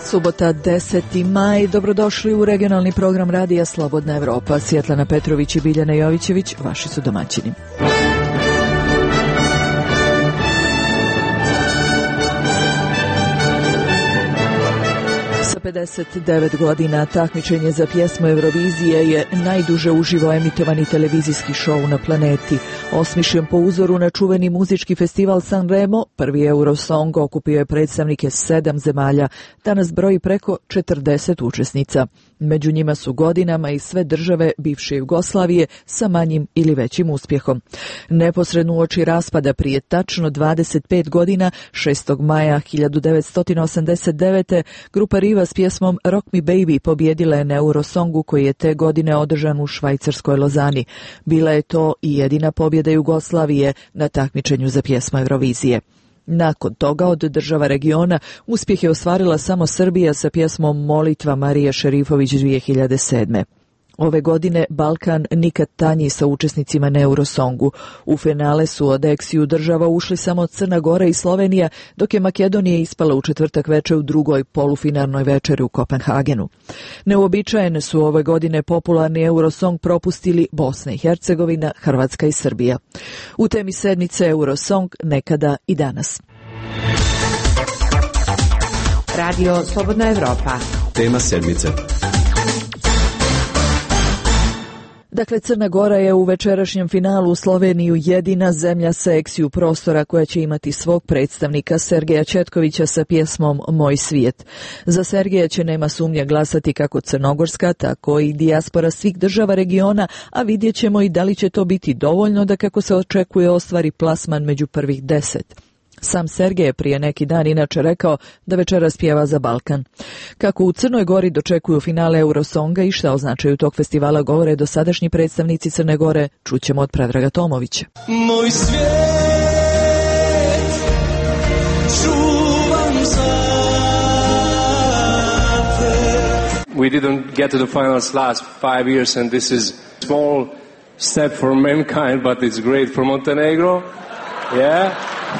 Subota 10. maj, dobrodošli u regionalni program radija Slobodna Evropa. Svjetlana Petrović i Biljana Jovićević, vaši su domaćini. Sa 59 godina takmičenje za pjesmu Eurovizije je najduže uživo emitovani televizijski šou na planeti. Osmišljen po uzoru na čuveni muzički festival Sanremo, prvi Eurosong okupio je predstavnike 7 zemalja. Danas broji preko 40 učesnica. Među njima su godinama i sve države bivše Jugoslavije sa manjim ili većim uspjehom. Neposredno uoči raspada prije tačno 25 godina, 6. maja 1989. grupa Riva s pjesmom Rock Me Baby pobjedila je na Eurosongu koji je te godine održan u švajcarskoj Lozani. Bila je to i jedina pobjeda Jugoslavije na takmičenju za pjesmu Eurovizije. Nakon toga od država regiona uspjeh je ostvarila samo Srbija sa pjesmom Molitva Marije Šerifović 2007. Ove godine Balkan nikad tanji sa učesnicima na Eurosongu. U finale su od eksiju država ušli samo Crna Gora i Slovenija, dok je Makedonija ispala u četvrtak veče u drugoj polufinalnoj večeri u Kopenhagenu. Neuobičajene su ove godine popularni Eurosong propustili Bosna i Hercegovina, Hrvatska i Srbija. U temi sedmice Eurosong nekada i danas. Radio Slobodna Evropa. Tema sedmice. Dakle, Crna Gora je u večerašnjem finalu Sloveniju jedina zemlja sa eksiju prostora koja će imati svog predstavnika Sergeja Četkovića sa pjesmom Moj svijet. Za Sergeja će, nema sumnja, glasati kako crnogorska, tako i dijaspora svih država regiona, a vidjet ćemo i da li će to biti dovoljno da, kako se očekuje, ostvari plasman među prvih 10. Sam Sergej je prije neki dan inače rekao da večeras pjeva za Balkan. Kako u Crnoj Gori dočekuju finale Eurosonga i šta označaju tog festivala govore dosadašnji predstavnici Crne Gore, čućemo od Predraga Tomovića. Moj svijet, čuvam za te. We didn't get to the finals last 5 years and this is a small step for mankind, but it's great for Montenegro. Yeah.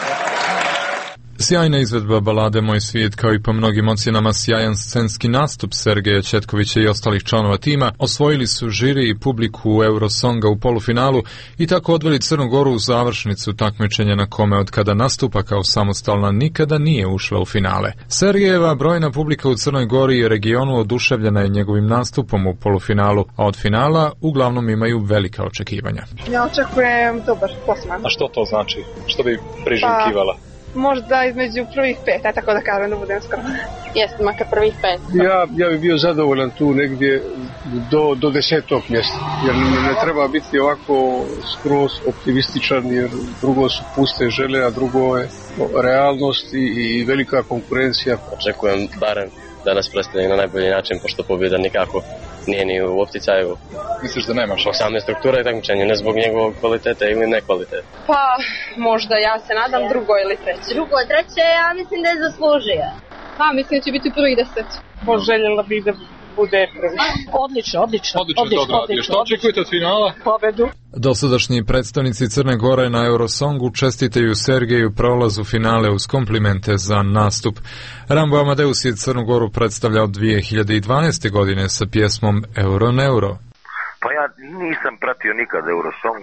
Sjajna izvedba balade Moj svijet, kao i po mnogim ocjenama sjajan scenski nastup Sergeja Četkovića i ostalih članova tima, osvojili su žiri i publiku Eurosonga u polufinalu i tako odveli Crnu Goru u završnicu takmičenja na kome od kada nastupa kao samostalna nikada nije ušla u finale. Sergejeva brojna publika u Crnoj Gori i regionu oduševljena je njegovim nastupom u polufinalu, a od finala uglavnom imaju velika očekivanja. Ja očekujem dobar plasman. A što to znači? Što bi priželjkivala? Možda između prvih 5, tako da kažem, da budem skromna. Jeste, makar prvih 5. Ja bih bio zadovoljan tu negdje do 10. mjesta, jer ne treba biti ovako skroz optimističan, jer drugo su puste žele, a drugo je realnost i velika konkurencija. Očekujem barem da nas predstavi na najbolji način, pošto pobjeda nikako nije ni u opticaju. Misliš da nema šanse? Same strukture i takmičenja, ne zbog njegovog kvalitete ili nekvalitete. Pa, možda ja se nadam drugo ili treće. Drugo, treće, ja mislim da je zaslužio. Pa, mislim da će biti prvih 10. Poželjela bih da bude prvi. Odlično. Odlično to odradio. Što očekujete od finala? Pobedu. Dosadašnji predstavnici Crne Gore na Eurosongu čestitaju Sergeju prolaz u finale uz komplimente za nastup. Rambo Amadeus je Crnu Goru predstavljao 2012. godine sa pjesmom Euro Neuro. Pa ja nisam pratio nikad Eurosong,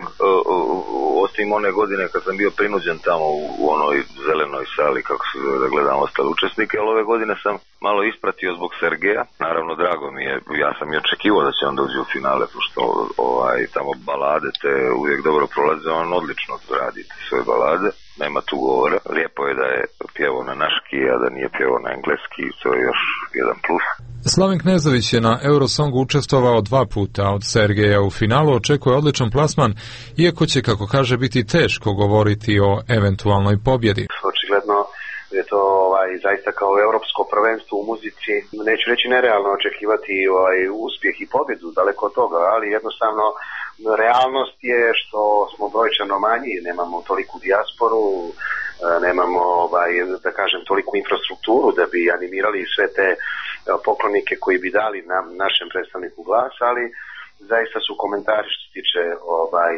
osim one godine kad sam bio prinuđen tamo u onoj zelenoj sali, kako se zove, da gledam ostale učesnike, ali ove godine sam malo ispratio zbog Sergeja. Naravno, drago mi je, ja sam i očekivao da će on doći u finale, pošto tamo balade te uvijek dobro prolaze, on odlično radi svoje balade. Nema tu govora. Lijepo je da je pjevao na naški, a da nije pjevao na engleski, to je još jedan plus. Slaven Knezović je na Eurosongu učestvovao 2 puta, od Sergeja u finalu očekuje odličan plasman, iako će, kako kaže, biti teško govoriti o eventualnoj pobjedi. Očigledno je to zaista kao europsko prvenstvo u muzici, neću reći nerealno očekivati uspjeh i pobjedu, daleko od toga, ali jednostavno realnost je što smo brojčano manji, nemamo toliku dijasporu, nemamo, da kažem, toliku infrastrukturu da bi animirali sve te poklonike koji bi dali našem predstavniku glas, ali zaista su komentari što se tiče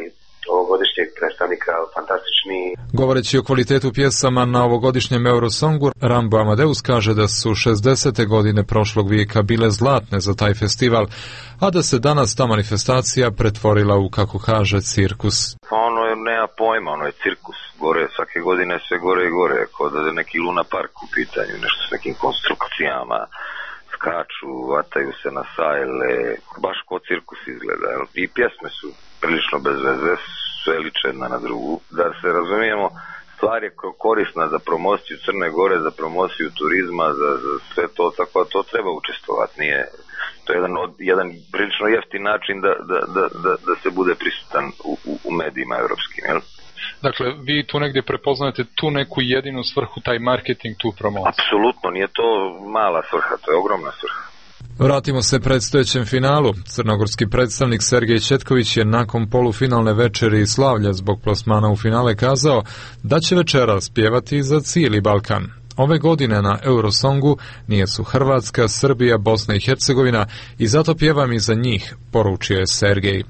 ovogodišnjeg predstavnika fantastični. Govoreći o kvalitetu pjesama na ovogodišnjem Eurosongu, Rambo Amadeus kaže da su 60. godine prošlog vijeka bile zlatne za taj festival, a da se danas ta manifestacija pretvorila u, kako kaže, cirkus. Ono je, nema pojma, ono je cirkus. Gore, svake godine sve gore i gore, kao da je neki Luna Park u pitanju, nešto s nekim konstrukcijama, skaču, vataju se na sajle, baš ko cirkus izgleda. I pjesme su prilično bez veze, sve liče jedna na drugu. Da se razumijemo, stvar je korisna za promociju Crne Gore, za promociju turizma, za sve to, tako da to treba učestvovati. Nije, to je jedan prilično jeftin način da se bude prisutan u medijima evropskim, jel? Dakle, vi tu negdje prepoznate tu neku jedinu svrhu, taj marketing, tu promociju? Apsolutno, nije to mala svrha, to je ogromna svrha. Vratimo se predstojećem finalu. Crnogorski predstavnik Sergej Četković je nakon polufinalne večeri i slavlja zbog plasmana u finale kazao da će večeras pjevati za cijeli Balkan. Ove godine na Eurosongu nije su Hrvatska, Srbija, Bosna i Hercegovina i zato pjevam i za njih, poručio je Sergej.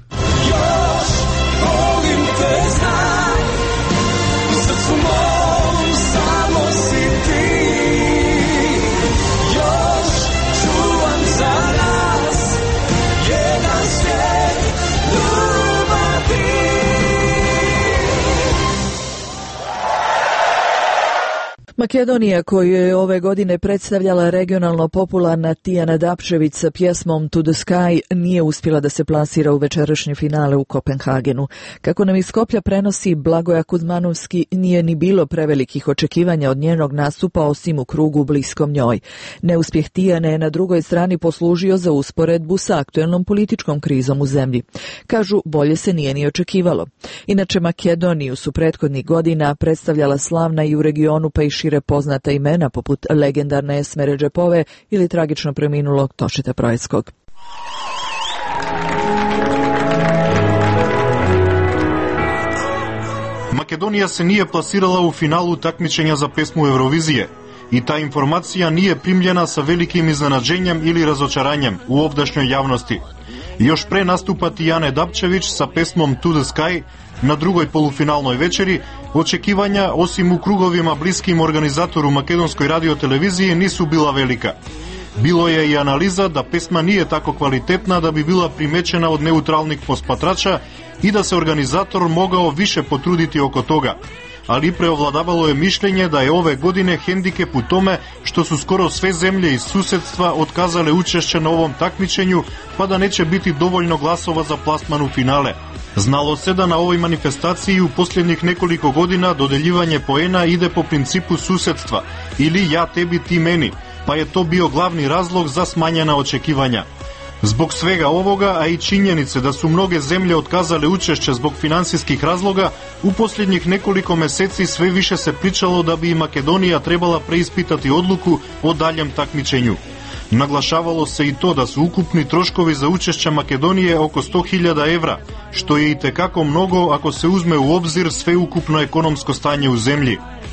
Makedonija, koju je ove godine predstavljala regionalno popularna Tijana Dapčević sa pjesmom To the Sky, nije uspjela da se plasira u večerašnje finale u Kopenhagenu. Kako nam iz Skoplja prenosi Blagoja Kuzmanovski, nije ni bilo prevelikih očekivanja od njenog nastupa osim u krugu bliskom njoj. Neuspjeh Tijane je na drugoj strani poslužio za usporedbu sa aktuelnom političkom krizom u zemlji. Kažu, bolje se nije ni očekivalo. Inače, Makedoniju su prethodnih godina predstavljala slavna i u regionu pa i šire poznata imena poput legendarne Esme Redžepove ili tragično preminulog Tošeta Projeckog. Makedonija se nije plasirala u finalu takmičenja za pesmu Eurovizije i ta informacija nije primljena sa velikim iznenađenjem ili razočaranjem u ovdašnjoj javnosti. Još pre nastupa Tijane Dapčević sa pesmom To the Sky na drugoj polufinalnoj večeri, očekivanja, osim u krugovima bliskim organizatoru makedonskoj radioteleviziji, nisu bila velika. Bilo je i analiza da pesma nije tako kvalitetna da bi bila primećena od neutralnih posmatrača i da se organizator mogao više potruditi oko toga. Ali preovladavalo je mišljenje da je ove godine hendikep u tome što su skoro sve zemlje iz susedstva otkazale učešće na ovom takmičenju, pa da neće biti dovoljno glasova za plasman u finale. Znalo se da na ovoj manifestaciji u posljednjih nekoliko godina dodeljivanje poena ide po principu susedstva ili ja tebi ti meni, pa je to bio glavni razlog za smanjena očekivanja. Zbog svega ovoga, a i činjenice da su mnoge zemlje otkazale učešće zbog finansijskih razloga, u posljednjih nekoliko meseci sve više se pričalo da bi i Makedonija trebala preispitati odluku o daljem takmičenju. Naglašavalo se i to da su ukupni troškovi za učešće Makedonije oko 100.000 evra, što je itekako mnogo ako se uzme u obzir sveukupno ekonomsko stanje u zemlji.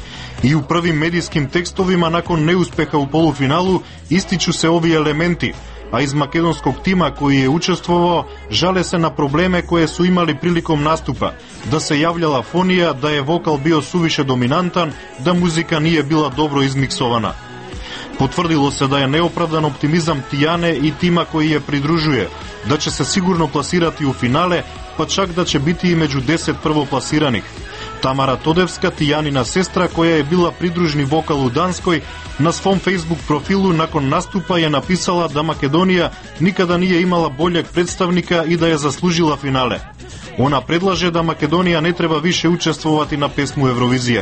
I u prvim medijskim tekstovima nakon neuspeha u polufinalu ističu se ovi elementi, a iz makedonskog tima koji je učestvovao žale se na probleme koje su imali prilikom nastupa, da se javljala fonija, da je vokal bio suviše dominantan, da muzika nije bila dobro izmiksovana. Potvrdilo se da je neopravdan optimizam Tijane i tima koji je pridružuje, da će se sigurno plasirati u finale, pa čak da će biti i među 10 prvoplasiranih. Tamara Todevska, Tijanina sestra koja je bila pridružni vokal u Danskoj, na svom Facebook profilu nakon nastupa je napisala da Makedonija nikada nije imala boljeg predstavnika i da je zaslužila finale. Ona predlaže da Makedonija ne treba više učestvovati na pesmu Eurovizije.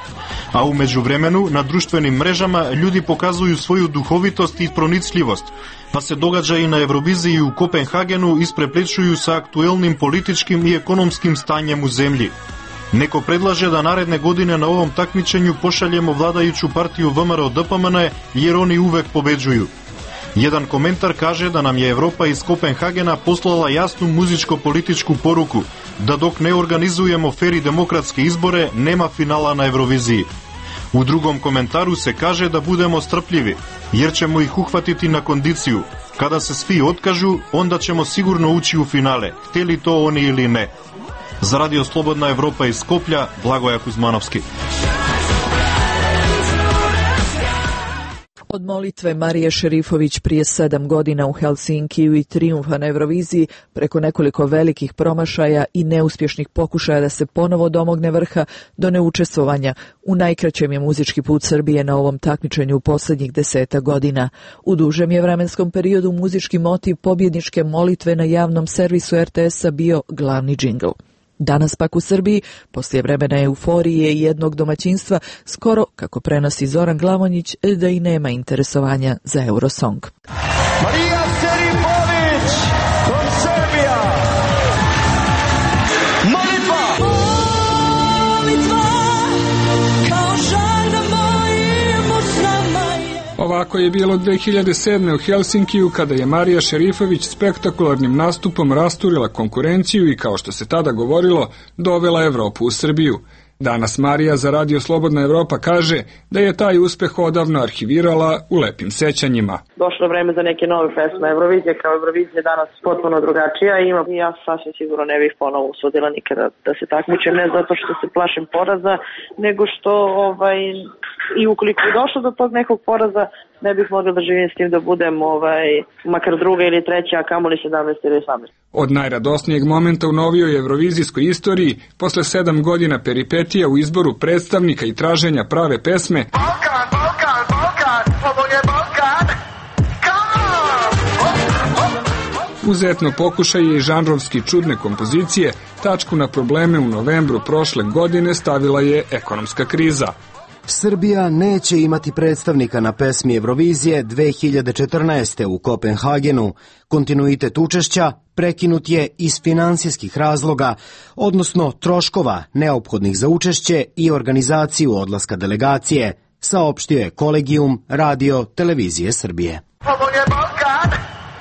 A u međuvremenu na društvenim mrežama ljudi pokazuju svoju duhovitost i pronicljivost, pa se događaji na Euroviziji u Kopenhagenu ispreplečuju sa aktuelnim političkim i ekonomskim stanjem u zemlji. Neko predlaže da naredne godine na ovom takmičenju pošaljemo vladajuću partiju VMRO-DPMN jer oni uvek pobeđuju. Jedan komentar kaže da nam je Evropa iz Kopenhagena poslala jasnu muzičko-političku poruku, da dok ne organizujemo fer i demokratske izbore, nema finala na Euroviziji. U drugom komentaru se kaže da budemo strpljivi, jer ćemo ih uhvatiti na kondiciju. Kada se svi otkažu, onda ćemo sigurno ući u finale, htjeli to oni ili ne. За Radio Slobodna Evropa iz Skoplja, Blagoja Kuzmanovski. Od molitve Marije Šerifović prije 7 godina u Helsinkiju i trijumfa na Euroviziji, preko nekoliko velikih promašaja i neuspješnih pokušaja da se ponovo domogne vrha, do neučestvovanja u najkraćem je muzički put Srbije na ovom takmičenju u posljednjih 10 godina. U dužem je vremenskom periodu muzički motiv pobjedničke molitve na javnom servisu RTS-a bio glavni džingl. Danas pak u Srbiji, poslije vremena euforije i jednog domaćinstva, skoro, kako prenosi Zoran Glavonjić, da i nema interesovanja za Eurosong. Marija Šerifović from Serbia. Molitva! Molitva, kao žar na mojim usnama je. Ovako je bilo 2007. u Helsinkiju kada je Marija Šerifović spektakularnim nastupom rasturila konkurenciju i, kao što se tada govorilo, dovela Evropu u Srbiju. Danas Marija za Radio Slobodna Evropa kaže da je taj uspeh odavno arhivirala u lepim sećanjima. Došlo vreme za neke nove pesme. Eurovizije kao Eurovizije danas potpuno drugačija i ja sasvim sigurno ne bih ponovo usudila nikada da se takmičem, ne zato što se plašim poraza, nego što i ukoliko je došlo do tog nekog poraza, ne bih mogla da živim s tim da budem makar druga ili treća, a kamoli 17 ili 18. Od najradosnijeg momenta u novijoj evrovizijskoj istoriji, posle 7 godina peripetija u izboru predstavnika i traženja prave pesme, Balkan, Balkan, Balkan, ovo je Balkan, uz etno pokušaje i žanrovski čudne kompozicije, tačku na probleme u novembru prošle godine stavila je ekonomska kriza. Srbija neće imati predstavnika na pesmi Eurovizije 2014. u Kopenhagenu. Kontinuitet učešća prekinut je iz finansijskih razloga, odnosno troškova neophodnih za učešće i organizaciju odlaska delegacije, saopštio je Kolegijum Radio Televizije Srbije. ovo je Balkan,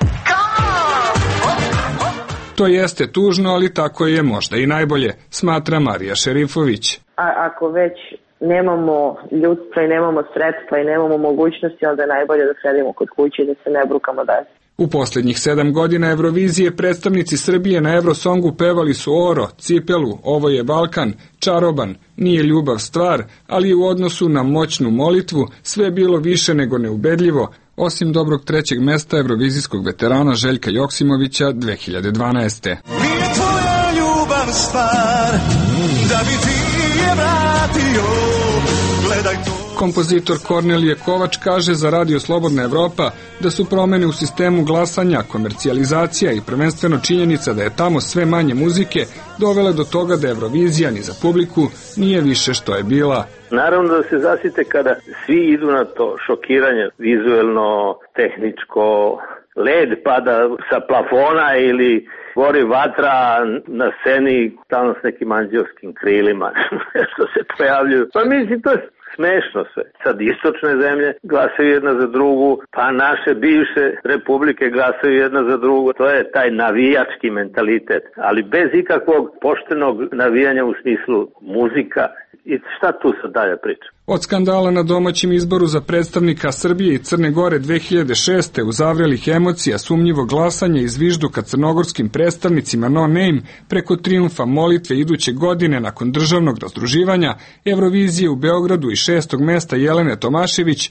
To jeste tužno, ali tako je možda i najbolje, smatra Marija Šerifović. Ako već nemamo ljudstva i nemamo sredstva i nemamo mogućnosti, onda je najbolje da sedimo kod kuće i da se ne brukamo dalje. U posljednjih 7 godina Eurovizije predstavnici Srbije na Eurosongu pevali su Oro, Cipelu, Ovo je Balkan, Čaroban, Nije ljubav stvar, ali u odnosu na moćnu molitvu sve bilo više nego neubedljivo, osim dobrog 3. mesta evrovizijskog veterana Željka Joksimovića 2012. Nije tvoja ljubav stvar, da bi ti je vratio, gledaj to. Kompozitor Kornelije Kovač kaže za Radio Slobodna Evropa da su promene u sistemu glasanja, komercijalizacija i prvenstveno činjenica da je tamo sve manje muzike dovele do toga da Eurovizija ni za publiku nije više što je bila. Naravno da se zasite kada svi idu na to šokiranje, vizuelno, tehničko, led pada sa plafona ili gori vatra na sceni tamo s nekim anđelskim krilima što se pojavljuju. Pa mislim, to je smešno sve. Sad istočne zemlje glasaju jedna za drugu, pa naše bivše republike glasaju jedna za drugu. To je taj navijački mentalitet, ali bez ikakvog poštenog navijanja u smislu muzika. I šta tu sad dalje priča? Od skandala na domaćem izboru za predstavnika Srbije i Crne Gore 2006. u zavrelih emocija, sumnjivo glasanje i zvižduka crnogorskim predstavnicima No Name preko trijumfa molitve iduće godine nakon državnog razdruživanja, Eurovizije u Beogradu i 6. mesta Jelene Tomašević,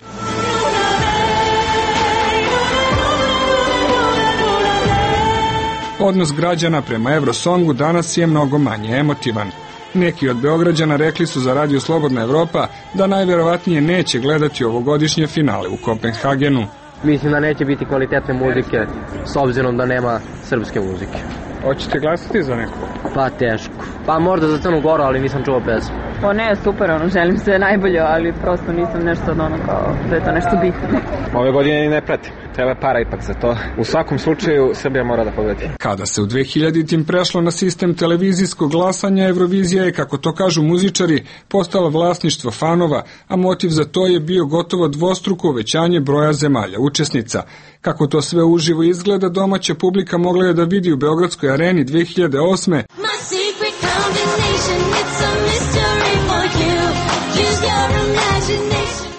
odnos građana prema Eurosongu danas je mnogo manje emotivan. Neki od Beograđana rekli su za Radio Slobodna Evropa da najverovatnije neće gledati ovogodišnje finale u Kopenhagenu. Mislim da neće biti kvalitetne muzike s obzirom da nema srpske muzike. Hoćete glasati za neko? Pa teško. Pa možda za Crnu Goru, ali nisam čuo pesmu. O ne, super, želim sve najbolje, ali prosto nisam nešto od ono kao da je to nešto bitno. Ove godine ne pratim. Treba para ipak za to. U svakom slučaju Srbija mora da pobedi. Kada se u 2000-tim prešlo na sistem televizijskog glasanja, Eurovizija je, kako to kažu muzičari, postala vlasništvo fanova, a motiv za to je bio gotovo dvostruko uvećanje broja zemalja učesnica. Kako to sve uživo izgleda, domaća publika mogla je da vidi u Beogradskoj areni 2008.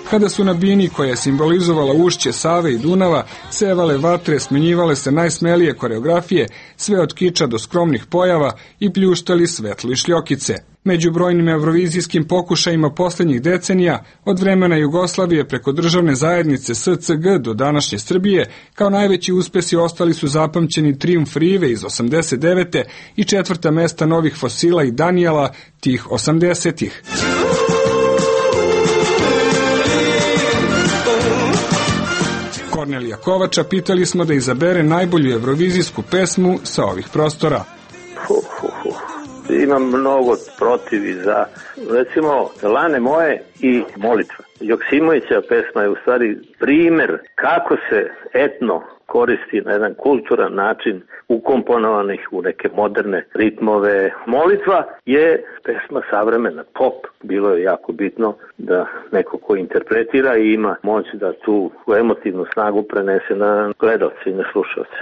kada su na bini koja je simbolizovala ušće Save i Dunava sevale vatre, smenjivale se najsmelije koreografije, sve od kiča do skromnih pojava i pljuštali svetli šljokice. Među brojnim eurovizijskim pokušajima posljednjih decenija, od vremena Jugoslavije preko državne zajednice SCG do današnje Srbije, kao najveći uspesi ostali su zapamćeni Trijumf Rive iz 89. i 4. mesta Novih Fosila i Danijela tih 80-ih. Kornelija Kovača pitali smo da izabere najbolju evrovizijsku pesmu sa ovih prostora. Imam mnogo protiv i za, recimo, Lane moje i Molitva. Joksimovića pesma je u stvari primjer kako se etno koristi na jedan kulturan način ukomponovanih u neke moderne ritmove. Molitva je pesma savremena, pop. Bilo je jako bitno da neko ko interpretira i ima moć da tu emotivnu snagu prenese na gledalce i na slušalce.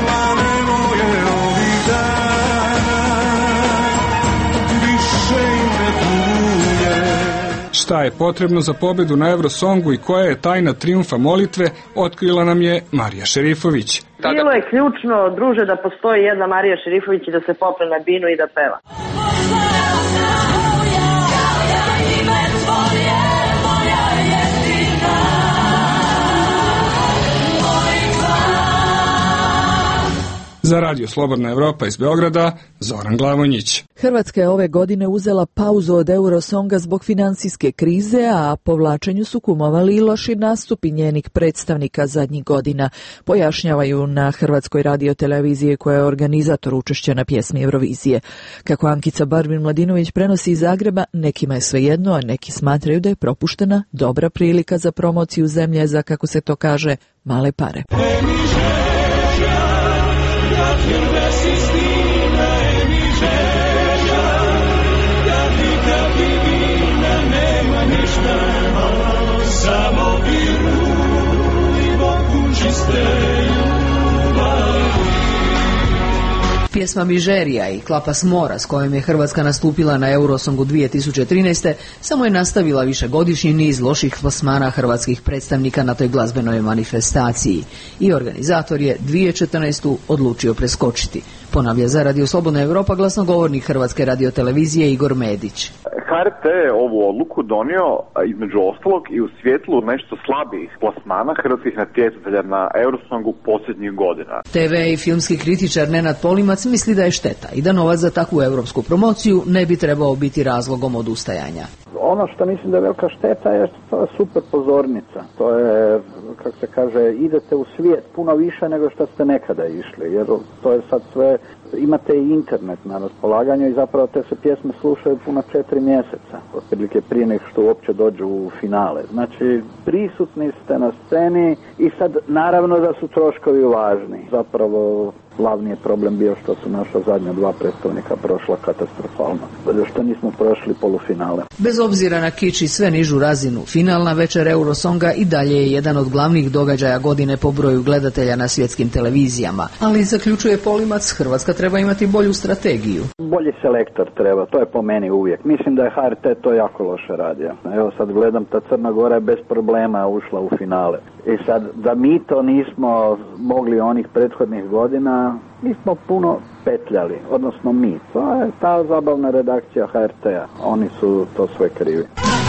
Šta je potrebno za pobedu na Eurosongu i koja je tajna trijumfa Molitve, otkrila nam je Marija Šerifović. Bilo je ključno, druže, da postoji jedna Marija Šerifović i da se popne na binu i da peva. Za Radio Slobodna Evropa iz Beograda, Zoran Glavonjić. Hrvatska je ove godine uzela pauzu od Eurosonga zbog financijske krize, a povlačenju su kumovali i loši nastupi njenih predstavnika zadnjih godina, pojašnjavaju na Hrvatskoj radioteleviziji koja je organizator učešća na pjesmi Eurovizije. Kako Ankica Barbin-Mladinović prenosi iz Zagreba, nekima je svejedno, a neki smatraju da je propuštena dobra prilika za promociju zemlje za, kako se to kaže, male pare. Pjesma Mižerija i Klapa s mora s kojom je Hrvatska nastupila na Eurosongu 2013. samo je nastavila višegodišnji niz loših plasmana hrvatskih predstavnika na toj glazbenoj manifestaciji i organizator je 2014. odlučio preskočiti. Ponavlja za Radio Slobodna Evropa glasnogovornik Hrvatske radiotelevizije Igor Medić. HRT je ovu odluku donio između ostalog i u svjetlu nešto slabijih plasmana hrvatskih natjecatelja na Eurosongu posljednjih godina. TV i filmski kritičar Nenad Polimac misli da je šteta i da novac za takvu europsku promociju ne bi trebao biti razlogom odustajanja. Ono što mislim da je velika šteta je to je super pozornica. To je, kako se kaže, idete u svijet puno više nego što ste nekada išli. Jer to je sad sve, imate i internet na raspolaganju i zapravo te se pjesme slušaju puno 4 mjeseca. Otprilike prije nego što uopće dođu u finale. Znači, prisutni ste na sceni i sad naravno da su troškovi važni. Zapravo glavni je problem bio što su naša zadnja dva predstavnika prošla katastrofalno, što nismo prošli polufinale. Bez obzira na kič i sve nižu razinu, finalna večer Eurosonga i dalje je jedan od glavnih događaja godine po broju gledatelja na svjetskim televizijama. Ali, zaključuje Polimac, Hrvatska treba imati bolju strategiju. Bolji selektor treba, to je po meni uvijek. Mislim da je HRT to jako loše radio. Evo sad gledam, ta Crna Gora je bez problema ušla u finale. I sad, da mi to nismo mogli onih prethodnih godina, mi smo puno petljali, odnosno mi. To je ta zabavna redakcija HRT-a. Oni su to sve krivi.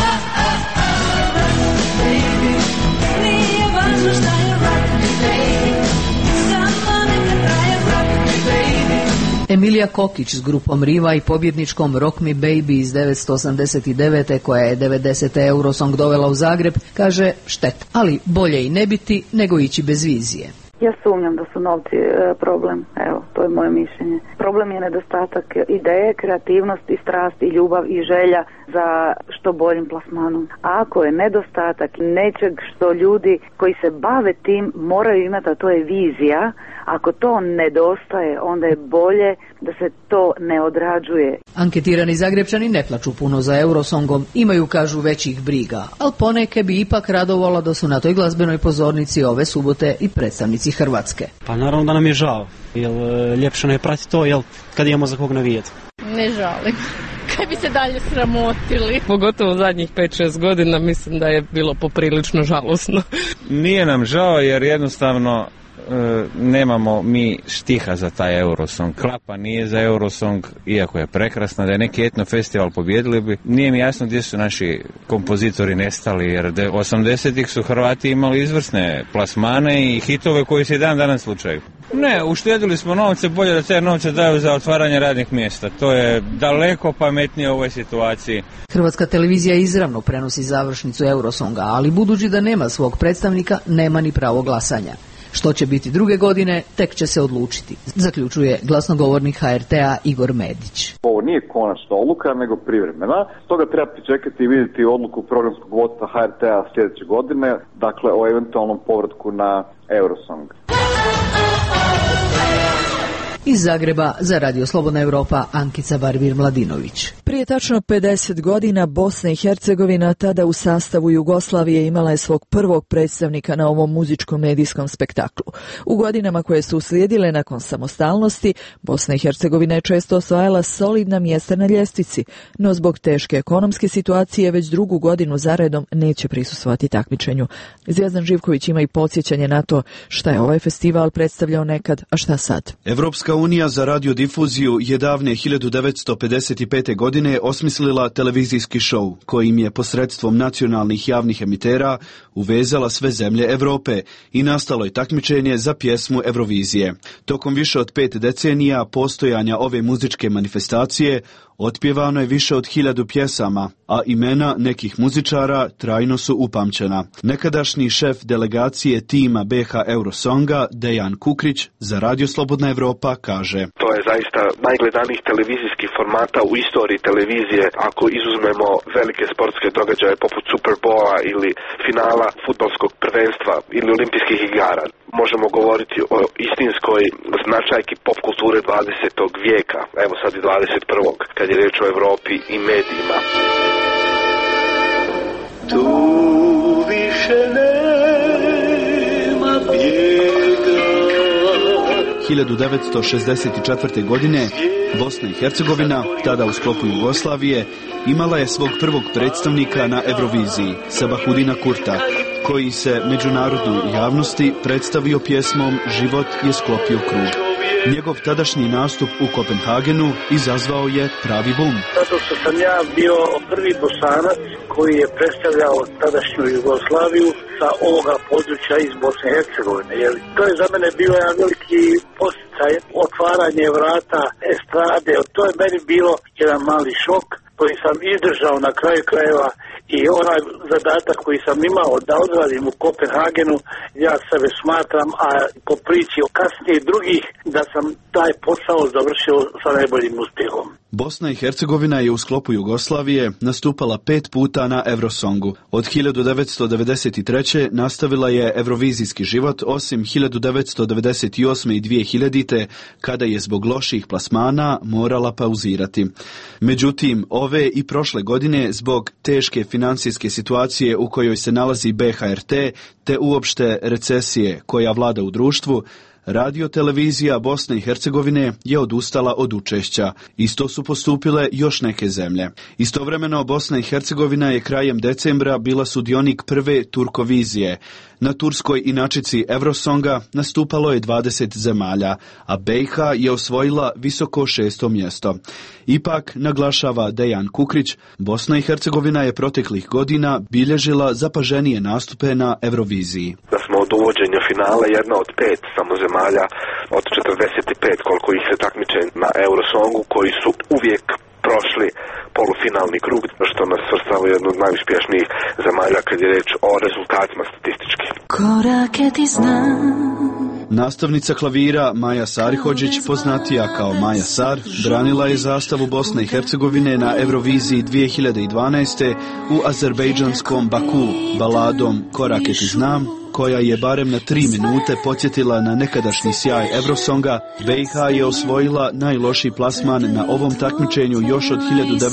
Emilija Kokić s grupom Riva i pobjedničkom Rock Me Baby iz 1989. koja je 90. Eurosong dovela u Zagreb, kaže šteta, ali bolje i ne biti nego ići bez vizije. Ja sumnjam da su novci problem, evo, to je moje mišljenje. Problem je nedostatak ideje, kreativnost i strast i ljubav i želja za što boljim plasmanom. A ako je nedostatak nečeg što ljudi koji se bave tim moraju imati, a to je vizija, ako to nedostaje, onda je bolje da se to ne odrađuje. Anketirani Zagrebčani ne plaču puno za Eurosongom, imaju, kažu, većih briga, ali poneke bi ipak radovalo da su na toj glazbenoj pozornici ove subote i predstavnici Hrvatske. Pa naravno da nam je žao, jer ljepše ne prati to, jer kad imamo za kog navijeti. Ne žalim. kaj bi se dalje sramotili. Pogotovo zadnjih 5-6 godina mislim da je bilo poprilično žalosno. Nije nam žao jer jednostavno nemamo mi štiha za taj Eurosong. Klapa nije za Eurosong, iako je prekrasna. Da je neki etno festival pobjedili bi. Nije mi jasno gdje su naši kompozitori nestali, jer 80-ih su Hrvati imali izvrsne plasmane i hitove koji se i dan danas slučaju. Ne, uštedili smo novce, bolje da te novce daju za otvaranje radnih mjesta. To je daleko pametnije u ovoj situaciji. Hrvatska televizija izravno prenosi završnicu Eurosonga, ali budući da nema svog predstavnika, nema ni pravo glasanja. Što će biti druge godine, tek će se odlučiti, zaključuje glasnogovornik HRT-a Igor Medić. Ovo nije konačna odluka, nego privremena. Stoga treba pričekati i vidjeti odluku programskog vodstva HRT-a sljedeće godine, dakle o eventualnom povratku na Eurosong. Iz Zagreba za Radio Slobodna Europa Ankica Barbir-Mladinović. Prije tačno 50 godina Bosna i Hercegovina, tada u sastavu Jugoslavije, imala je svog prvog predstavnika na ovom muzičkom medijskom spektaklu. U godinama koje su uslijedile nakon samostalnosti, Bosna i Hercegovina je često osvajala solidna mjesta na ljestvici, no zbog teške ekonomske situacije već drugu godinu zaredom neće prisustvovati takmičenju. Zvjezdan Živković ima i podsjećanje na to šta je ovaj festival predstavljao nekad, a šta sad. Evropska unija za radiodifuziju je davne 1955. godine osmislila televizijski šou, kojim je posredstvom nacionalnih javnih emitera uvezala sve zemlje Europe i nastalo je takmičenje za pjesmu Eurovizije. Tokom više od 5 decenija postojanja ove muzičke manifestacije otpjevano je više od 1000 pjesama, a imena nekih muzičara trajno su upamćena. Nekadašnji šef delegacije tima BH Eurosonga, Dejan Kukrić, za Radio Slobodna Europa kaže: To je zaista najgledanijih televizijskih formata u istoriji televizije, ako izuzmemo velike sportske događaje poput Superbola ili finala fudbalskog prvenstva ili olimpijskih igara. Možemo govoriti o istinskoj značajki pop kulture 20. vijeka, evo sad i 21. kad je riječ o Europi i medijima. Tu više nema bijega. 1964. godine Bosna i Hercegovina, tada u sklopu Jugoslavije, imala je svog prvog predstavnika na Euroviziji, Sabahudina Kurta, koji se međunarodnoj javnosti predstavio pjesmom Život je sklopio krug. Njegov tadašnji nastup u Kopenhagenu izazvao je pravi bum. Zato što sam ja bio prvi Bosanac koji je predstavljao tadašnju Jugoslaviju sa ovoga područja iz Bosne i Hercegovine. To je za mene bio jedan veliki posticaj, otvaranje vrata estrade. To je meni bilo jedan mali šok koji sam izdržao na kraju krajeva. I onaj zadatak koji sam imao da odradim u Kopenhagenu, ja sebe smatram, a po priči o kasnije drugih, da sam taj posao završio sa najboljim uspjehom. Bosna i Hercegovina je u sklopu Jugoslavije nastupala 5 puta na Eurosongu. Od 1993. nastavila je eurovizijski život, osim 1998. i 2000. kada je zbog loših plasmana morala pauzirati. Međutim, ove i prošle godine, zbog teške financijske situacije u kojoj se nalazi BHRT, te uopšte recesije koja vlada u društvu, Radio-televizija Bosne i Hercegovine je odustala od učešća. Isto su postupile još neke zemlje. Istovremeno Bosna i Hercegovina je krajem decembra bila sudionik prve Turkovizije. Na turskoj inačici Eurosonga nastupalo je 20 zemalja, a BiH je osvojila visoko 6. mjesto. Ipak, naglašava Dejan Kukrić, Bosna i Hercegovina je proteklih godina bilježila zapaženije nastupe na Euroviziji. Da smo od uvođenja finala jedna od 5 samo zemalja od 45 koliko ih se takmiče na Eurosongu, koji su uvijek prošli polufinalni krug, što nas svrstava jednu od najuspješnijih zemalja kad je reč o rezultatima statistički. Korake ti znam. Nastavnica klavira Maja Sarihođić, poznatija kao Maja Sar, branila je zastavu Bosne i Hercegovine na Euroviziji 2012. u azerbejdžanskom Baku baladom Korake ti znam, koja je barem na 3 minute podsjetila na nekadašnji sjaj Eurosonga, BiH je osvojila najlošiji plasman na ovom takmičenju još od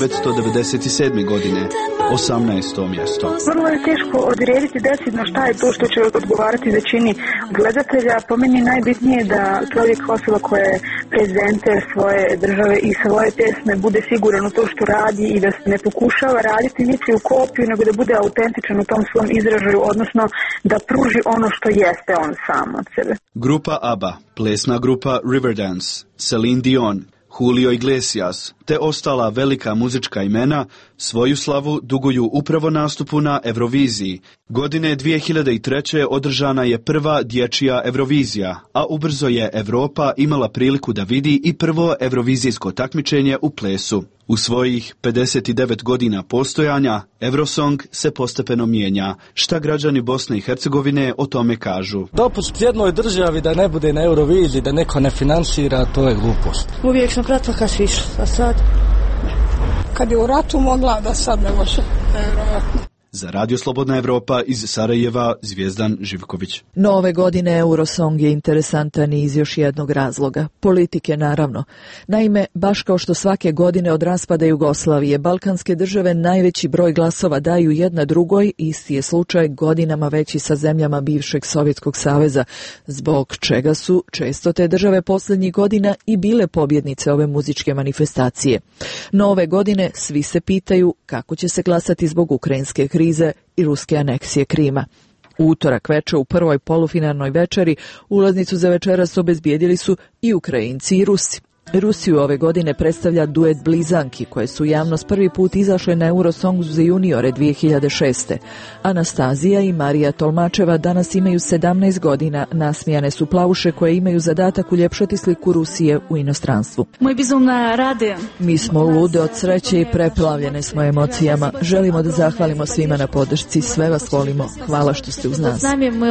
1997. godine, 18. mjesto. Vrlo je teško odrediti decidno šta je to što će odgovarati većini gledatelja. Po meni najbitnije je da čovjek, osoba koja je prezenter svoje države i svoje pjesme, bude siguran u to što radi i da ne pokušava raditi ničiju kopiju, nego da bude autentičan u tom svom izražaju, odnosno da pruži ono što jeste on sam od sebe. Grupa ABBA, plesna grupa Riverdance, Celine Dion, Julio Iglesias te ostala velika muzička imena svoju slavu duguju upravo nastupu na Euroviziji. Godine 2003. održana je prva dječja Eurovizija, a ubrzo je Europa imala priliku da vidi i prvo eurovizijsko takmičenje u plesu. U svojih 59 godina postojanja, Eurosong se postepeno mijenja. Šta građani Bosne i Hercegovine o tome kažu? Dopust jednoj državi da ne bude na Euroviziji, da neko ne finansira, to je glupost. Uvijek sam pratila kad su išli, a sad kad je u ratu mogla, da sad ne može. Za Radio Slobodna Evropa iz Sarajeva, Zvijezdan Živković. Nove godine Eurosong je interesantan iz još jednog razloga. Politike, naravno. Naime, baš kao što svake godine od raspada Jugoslavije, balkanske države najveći broj glasova daju jedna drugoj, isti je slučaj godinama veći sa zemljama bivšeg Sovjetskog saveza, zbog čega su često te države posljednjih godina i bile pobjednice ove muzičke manifestacije. Nove godine svi se pitaju kako će se glasati zbog ukrajinske krize i ruske aneksije Krima. U utorak veče u prvoj polufinalnoj večeri ulaznicu za večeras obezbijedili su i Ukrajinci i Rusi. Rusiju ove godine predstavlja duet blizanki koje su javnost prvi put izašle na Eurosongu za juniore 2006. Anastazija i Marija Tolmačeva danas imaju 17 godina, nasmijane su plavuše koje imaju zadatak uljepšati sliku Rusije u inostranstvu. Mi smo lude od sreće i preplavljene smo emocijama. Želimo da zahvalimo svima na podršci, sve vas volimo. Hvala što ste uz nas.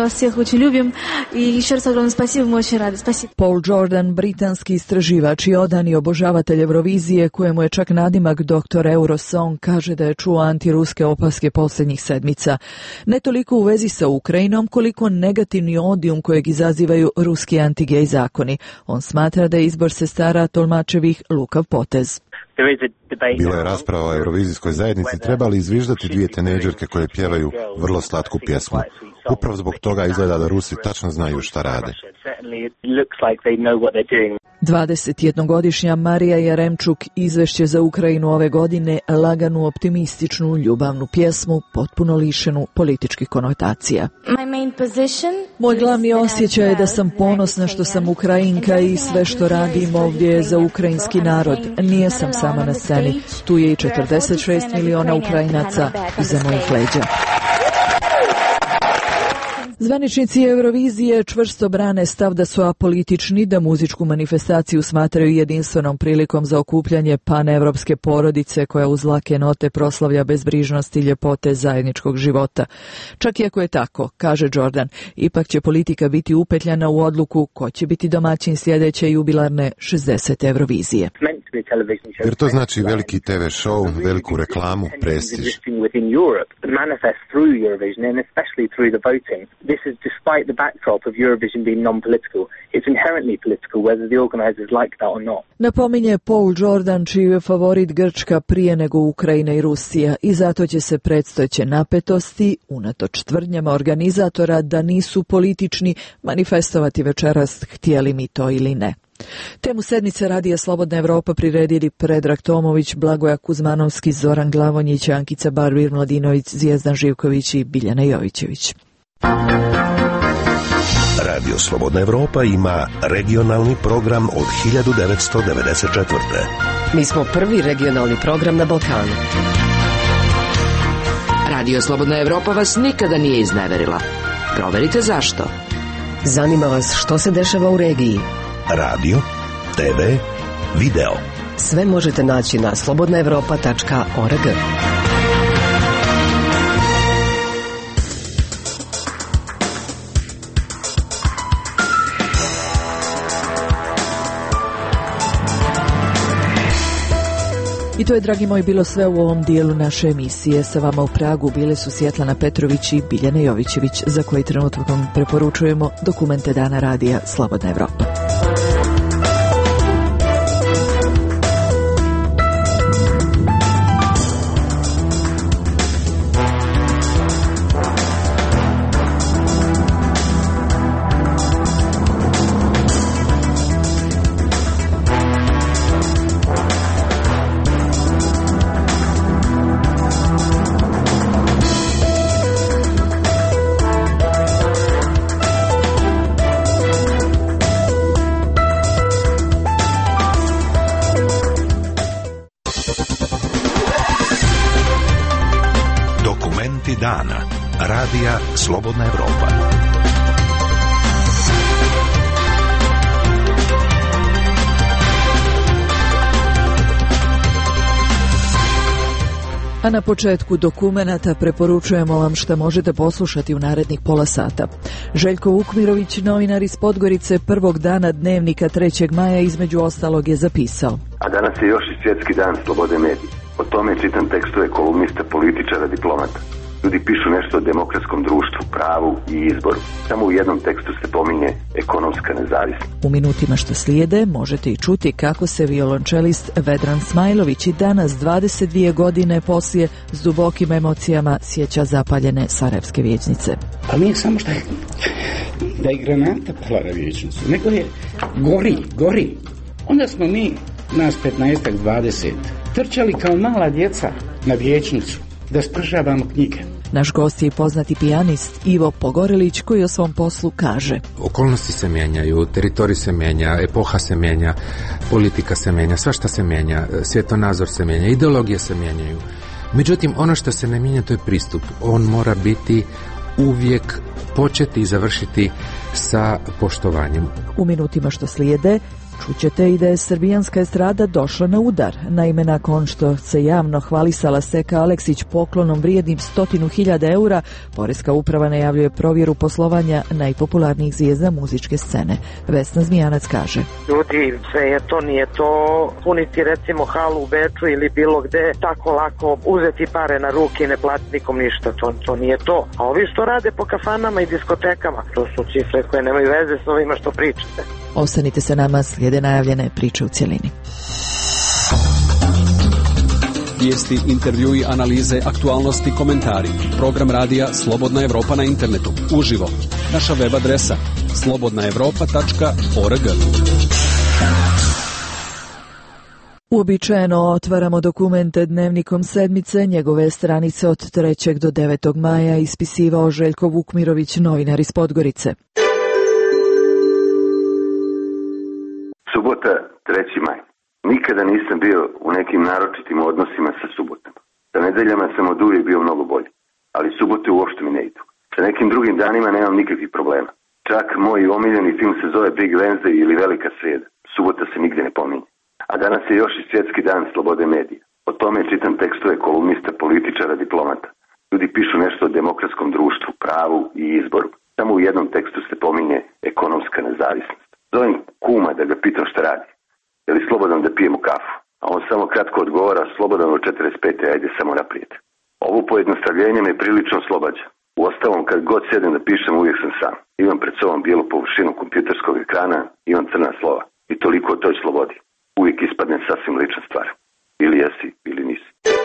Paul Jordan, britanski istraživač i odani obožavatelj Eurovizije, kojemu je čak nadimak Dr. Eurosong, kaže da je čuo antiruske opaske posljednjih sedmica. Ne toliko u vezi sa Ukrajinom, koliko negativni odijum kojeg izazivaju ruski antigej zakoni. On smatra da je izbor sestara Tolmačevih lukav potez. Bila je rasprava o eurovizijskoj zajednici, treba li izviždati dvije tinejdžerke koje pjevaju vrlo slatku pjesmu. Upravo zbog toga izgleda da Rusi tačno znaju šta rade. 21-godišnja Marija Jaremčuk izvešće za Ukrajinu ove godine laganu, optimističnu, ljubavnu pjesmu, potpuno lišenu političkih konotacija. Moj glavni osjećaj je da sam ponosna što sam Ukrajinka i sve što radim ovdje je za ukrajinski narod. Nije sam sama na sceni. Tu je i 46 miliona Ukrajinaca iza mojih leđa. Zvaničnici Eurovizije čvrsto brane stav da su apolitični, da muzičku manifestaciju smatraju jedinstvenom prilikom za okupljanje panevropske porodice koja uz lake note proslavlja bezbrižnost i ljepote zajedničkog života. Čak i ako je tako, kaže Jordan, ipak će politika biti upetljana u odluku ko će biti domaćin sljedeće jubilarne 60. Eurovizije. Jer to znači veliki TV show, veliku reklamu, prestiž. This is despite the backdrop of Eurovision being non-political. It's inherently political whether the organizers like that or not. Napominje Paul Jordan, čiji je favorit Grčka prije nego Ukrajina i Rusija, i zato će se predstojeće napetosti, unatoč tvrdnjama organizatora da nisu politični, manifestovati večeras, htjeli mi to ili ne. Temu sedmice Radija Slobodna Evropa priredili Predrag Tomović, Blagoja Kuzmanovski, Zoran Glavonjić, Ankica Barbir Mladinović, Zvijezdan Živković i Biljana Jovićević. Radio Slobodna Evropa ima regionalni program od 1994. Mi smo prvi regionalni program na Balkanu. Radio Slobodna Evropa vas nikada nije izneverila. Proverite zašto. Zanima vas što se dešava u regiji. Radio, TV, video. Sve možete naći na slobodnaevropa.org. I to je, dragi moji, bilo sve u ovom dijelu naše emisije. Sa vama u Pragu bile su Svjetlana Petrović i Biljana Jovićević, za koji trenutak vam preporučujemo dokumente Dana radija Slobodna Evropa. Dana. Radija Slobodna Evropa. A na početku dokumenata preporučujemo vam šta možete poslušati u narednih pola sata. Željko Vukmirović, novinar iz Podgorice, prvog dana Dnevnika 3. maja između ostalog je zapisao: A danas je još i svjetski dan slobode medija. O tome čitam tekstove kolumnista, političara, diplomata. Ljudi pišu nešto o demokratskom društvu, pravu i izboru. Samo u jednom tekstu se pominje ekonomska nezavisnost. U minutima što slijede možete i čuti kako se violončelist Vedran Smajlović i danas 22 godine poslije s dubokim emocijama sjeća zapaljene sarajevske vijećnice. Ali nije samo što je da je granata pala na vijećnicu, nego je gori. Onda smo mi, nas 15-20, trčali kao mala djeca na vijećnicu da spržavamo knjige. Naš gost je i poznati pijanist Ivo Pogorelić, koji o svom poslu kaže: Okolnosti se mijenjaju, teritorij se mijenja, epoha se mijenja, politika se mijenja, svašta se mijenja, svjetonazor se mijenja, ideologije se mijenjaju. Međutim, ono što se ne mijenja, to je pristup. On mora biti uvijek početi i završiti sa poštovanjem. U minutima što slijede čućete i da je srbijanska estrada došla na udar. Naime, nakon što se javno hvalisala Seka Aleksić poklonom vrijednim 100.000 eura, Poreska uprava najavljuje provjeru poslovanja najpopularnijih zvijezda muzičke scene. Vesna Zmijanac kaže: Ljudi, sve je to, nije to puniti recimo halu u Beču ili bilo gde, tako lako uzeti pare na ruke i ne platiti nikom ništa, to nije to. A ovi što rade po kafanama i diskotekama, to su cifre koje nemaju veze s ovima što pričate. Ostanite sa nama, slijede najavljene priče u cjelini. Vijesti, intervjui, analize, aktualnosti, komentari. Program radija Slobodna Evropa na internetu. Uživo. Naša web adresa slobodnaevropa.org. Uobičajeno otvaramo dokumente Dnevnikom sedmice. Njegove stranice od 3. do 9. maja ispisivao Željko Vukmirović, novinar iz Podgorice. Subota, 3. maj. Nikada nisam bio u nekim naročitim odnosima sa subotama. Sa nedeljama sam od uvijek bio mnogo bolji, ali subote uopšte mi ne idu. Sa nekim drugim danima nemam nikakvih problema. Čak moj omiljeni film se zove Big Wednesday ili Velika srijeda. Subota se nigdje ne pominje. A danas je još i svjetski dan slobode medija. O tome čitam tekstove kolumnista, političara, diplomata. Ljudi pišu nešto o demokratskom društvu, pravu i izboru. Samo u jednom tekstu se pominje ekonomska nezavisnost. Zovem kuma da ga pitam šta radi. Je li slobodan da pijemo kafu? A on samo kratko odgovara: slobodan od 45. ajde samo naprijed. Ovo pojednostavljenje me prilično oslobađa. Uostalom, kad god sjedem da pišem, uvijek sam sam. Imam pred sobom bijelu površinu kompjuterskog ekrana, imam crna slova. I toliko o toj slobodi. Uvijek ispadne sasvim lična stvar. Ili jesi, ili nisi.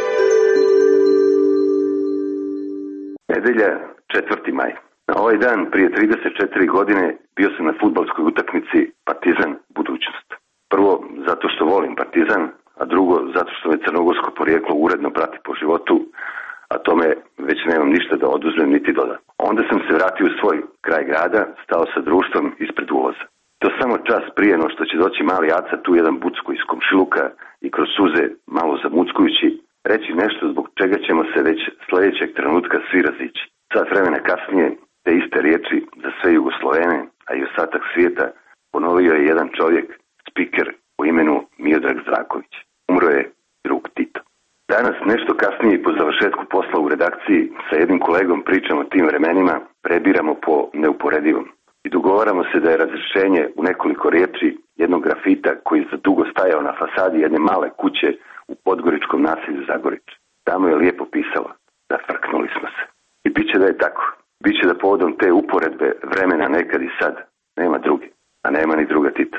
Nedelja, 4. maj. Na ovaj dan, prije 34 godine, bio sam na fudbalskoj utakmici Partizan budućnost. Prvo, zato što volim Partizan, a drugo, zato što me crnogorsko porijeklo uredno prati po životu, a tome već nemam ništa da oduzmem niti dodam. Onda sam se vratio u svoj kraj grada, stao sa društvom ispred ulaza. To samo čas prije no što će doći mali Aca, tu jedan bucko iz komšiluka i kroz suze, malo zamuckujući, reći nešto zbog čega ćemo se već sljedećeg trenutka svi razići. Sat vremena kasnije, te iste riječi za sve Jugoslovene, a i ostatak svijeta, ponovio je jedan čovjek, spiker po imenu Miodrag Zraković. Umro je drug Tito. Danas, nešto kasnije po završetku posla u redakciji, sa jednim kolegom pričamo o tim vremenima, prebiramo po neuporedivom. i dogovaramo se da je razrešenje u nekoliko riječi jednog grafita koji za dugo stajao na fasadi jedne male kuće u podgoričkom naselju Zagorić. Tamo je lijepo pisalo: zafrknuli smo se. I bit će da je tako. Biće da povodom te uporedbe vremena nekad i sad nema druge, a nema ni druga Tita.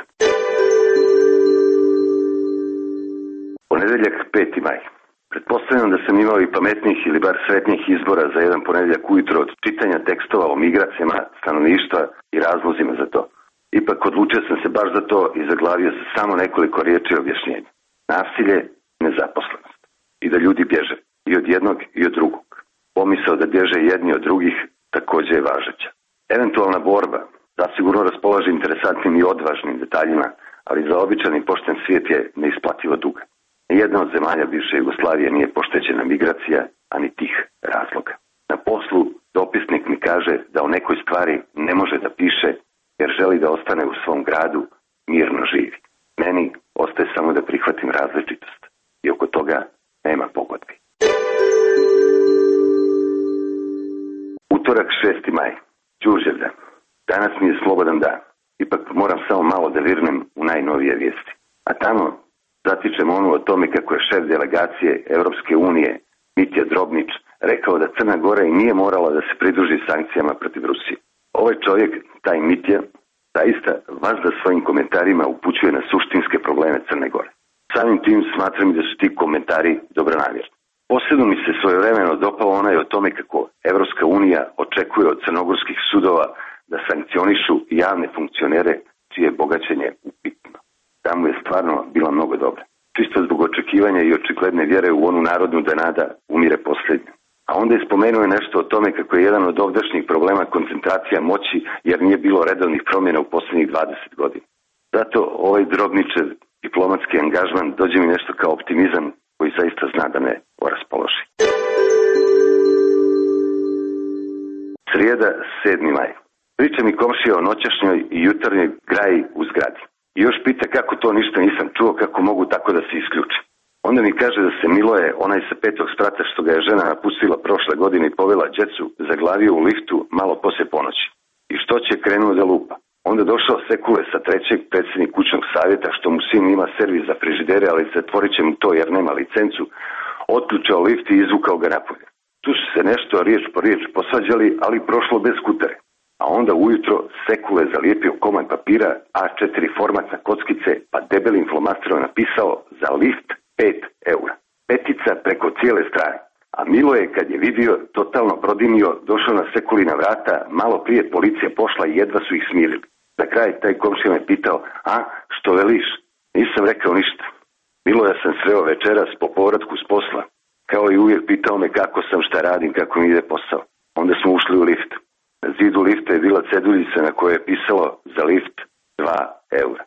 Ponedeljak 5. maj. Pretpostavljam da sam imao i pametnijih ili bar sretnijih izbora za jedan ponedeljak ujutro od čitanja tekstova o migracijama, stanovništva i razlozima za to. Ipak odlučio sam se baš za to i zaglavio se samo nekoliko riječi objašnjenja. Nasilje, nezaposlenost. I da ljudi bježe. I od jednog i od drugog. Pomisao da bježe jedni od drugih također je važeća. Eventualna borba zasigurno raspolaže interesantnim i odvažnim detaljima, ali za običan i pošten svijet je neisplativo duga. Nijedna od zemalja bivše Jugoslavije nije pošteđena migracija, ani tih razloga. Na poslu dopisnik mi kaže da o nekoj stvari ne može da piše jer želi da ostane u svom gradu, mirno živi. Meni ostaje samo da prihvatim različitost i oko toga nema pogodbi. Utorak 6. maj. Đurđevdan. Danas mi je slobodan dan. Ipak moram samo malo da virnem u najnovije vijesti. A tamo zatičem onu o tome kako je šef delegacije Europske unije, Mitja Drobnić, rekao da Crna Gora i nije morala da se pridruži sankcijama protiv Rusije. Ovaj čovjek, taj Mitja, zaista vazda svojim komentarima upućuje na suštinske probleme Crne Gore. Samim tim smatram da su ti komentari dobronamjerni. Posebno mi se svojevremeno dopao onaj o tome kako Evropska unija očekuje od crnogorskih sudova da sankcionišu javne funkcionere čije bogaćenje upitno. Tamo je stvarno bila mnogo dobra. Čisto zbog očekivanja i očigledne vjere u onu narodnu da nada umire posljednja. A onda je spomenuo nešto o tome kako je jedan od ovdašnjih problema koncentracija moći jer nije bilo redovnih promjena u posljednjih 20 godina. Zato ovaj Drobničev diplomatski angažman dođe mi nešto kao optimizam koji zaista zna da me oraspoloži. Srijeda 7. maj. Priča mi komšija o noćašnjoj i jutarnjoj graji u zgradi. I još pita kako to ništa nisam čuo, kako mogu tako da se isključi. Onda mi kaže da se Miloje, onaj sa 5. sprata što ga je žena napustila prošle godine i povela djecu, zaglavio u liftu malo poslije ponoći. I što će, krenuo da lupa. Onda došao Sekule sa 3. predsjednik kućnog savjeta što mu sin ima servis za frižidere, ali zatvorit će mu to jer nema licencu, otključao lift i izvukao ga napolje. Tu su se nešto riječ po riječ posvađali, ali prošlo bez skutere. A onda ujutro Sekule zalijepio komad papira A4 format na kockice pa debelim flomasterom napisao za lift 5 eura. Petica preko cijele strane. A Milo je, kad je vidio, totalno prodimio, došao na Sekulina vrata, malo prije policija pošla i jedva su ih smirili. Za kraj taj komšija me pitao: a, što veliš? Nisam rekao ništa. Miloja sam sreo večeras po povratku s posla. Kao i uvijek pitao me kako sam, šta radim, kako mi ide posao. Onda smo ušli u lift. Na zidu lifta je bila ceduljica na kojoj je pisalo za lift 2 eura.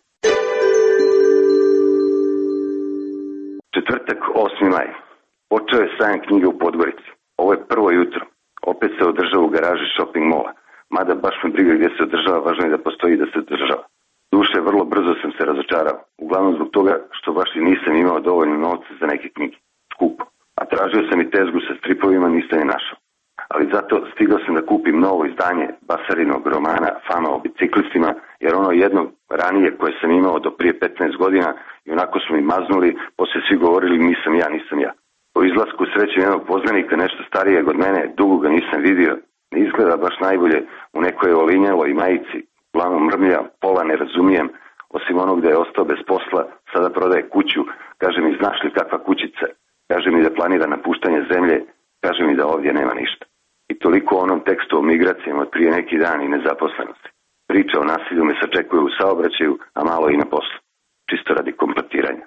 Četvrtak 8. maj. Počeo je sajam knjige u Podgorici. Ovo je prvo jutro. Opet se održava u garaži shopping mola. Mada baš me briga gdje se održava, važno je da postoji da se održava. Duše, vrlo brzo sam se razočarao. Uglavnom zbog toga što baš i nisam imao dovoljno novca za neke knjige. Skupo. A tražio sam i tezgu sa stripovima, nisam je našao. Ali zato stigao sam da kupim novo izdanje Basarinog romana Fama o biciklistima, jer ono jedno ranije koje sam imao do prije 15 godina i onako su mi maznuli, poslije svi govorili nisam ja. Po izlasku srećem jednog poznanika, nešto starijeg od mene, dugo ga nisam vidio, ne izgleda baš najbolje, u nekoj olinjaloj majici, uglavnom mrmlja, pola ne razumijem, osim onog da je ostao bez posla, sada prodaje kuću, kaže mi znaš li kakva kućica, kaže mi da planira napuštanje zemlje, kaže mi da ovdje nema ništa. I toliko o onom tekstu o migracijama od prije neki dan i nezaposlenosti. Priča o nasilju me sačekuje u saobraćaju, a malo i na poslu. Čisto radi kompletiranja.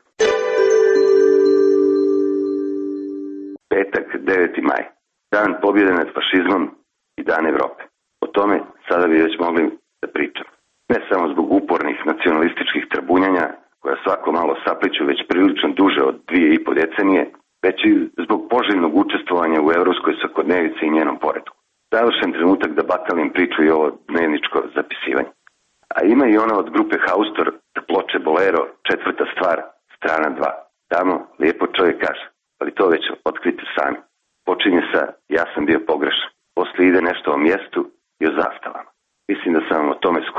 Petak, 9. maj. Dan pobjede nad fašizmom i dan Evrope. O tome sada bi već mogli da pričam. Ne samo zbog upornih nacionalističkih trabunjanja, koja svako malo sapliću već prilično duže od 2,5 decenije, već i zbog poželjnog učestvovanja u evropskoj svakodnevici i njenom poretku. Završen trenutak da batalim priču i ovo dnevničko zapisivanje. A ima i ona od grupe Haustor, ploče Bolero, 4. stvar, strana 2. Tamo lijepo čovjek kaže, ali to već otkrite sami. Počinje sa ja sam bio pogrešan. Poslije ide nešto o mjestu i o zastavama. Mislim da sam vam o tome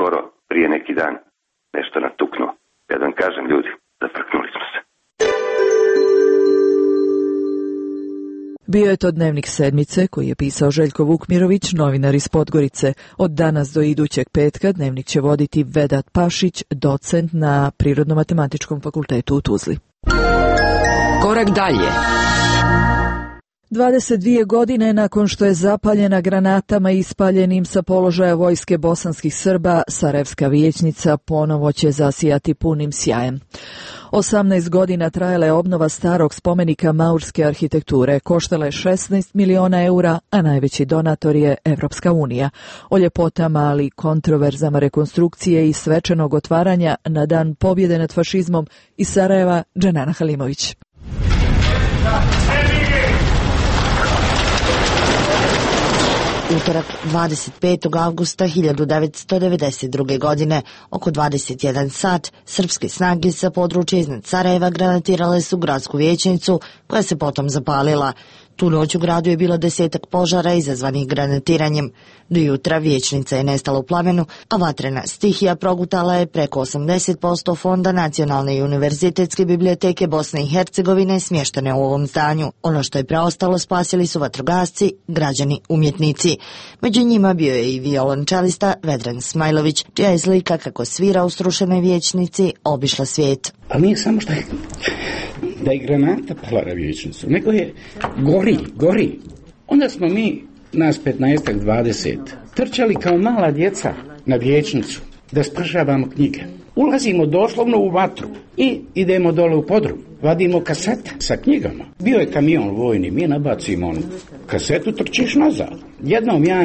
Bio je to dnevnik sedmice koji je pisao Željko Vukmirović, novinar iz Podgorice. Od danas do idućeg petka dnevnik će voditi Vedat Pašić, docent na Prirodno-matematičkom fakultetu u Tuzli. Korak dalje. 22 godine nakon što je zapaljena granatama ispaljenim sa položaja vojske bosanskih Srba, Sarajevska vijećnica ponovo će zasijati punim sjajem. 18 godina trajala je obnova starog spomenika maurske arhitekture, koštala je 16 miliona eura, a najveći donator je Evropska unija. O ljepotama, ali kontroverzama rekonstrukcije i svečanog otvaranja na dan pobjede nad fašizmom iz Sarajeva, Dženana Halimović. Utorak 25. avgusta 1992. godine, oko 21 sat, srpske snage sa područja iznad Sarajeva granatirale su gradsku vijećnicu, koja se potom zapalila. Tu noć u gradu je bilo 10 požara izazvanih granatiranjem. Do jutra vijećnica je nestala u plamenu, a vatrena stihija progutala je preko 80% fonda Nacionalne i univerzitetske biblioteke Bosne i Hercegovine smještene u ovom zdanju. Ono što je preostalo spasili su vatrogasci, građani, umjetnici. Među njima bio je i violončelista Vedran Smajlović, čija je slika kako svira u srušenoj vijećnici obišla svijet. Ali nije samo što je da je granata pala na vijećnicu, nego je gori. Onda smo mi, nas 15-20, trčali kao mala djeca na vijećnicu da spašavamo knjige. Ulazimo doslovno u vatru i idemo dole u podrum. Vadimo kasete sa knjigama. Bio je kamion vojni, mi nabacimo onu kasetu, trčiš nazad. Jednom ja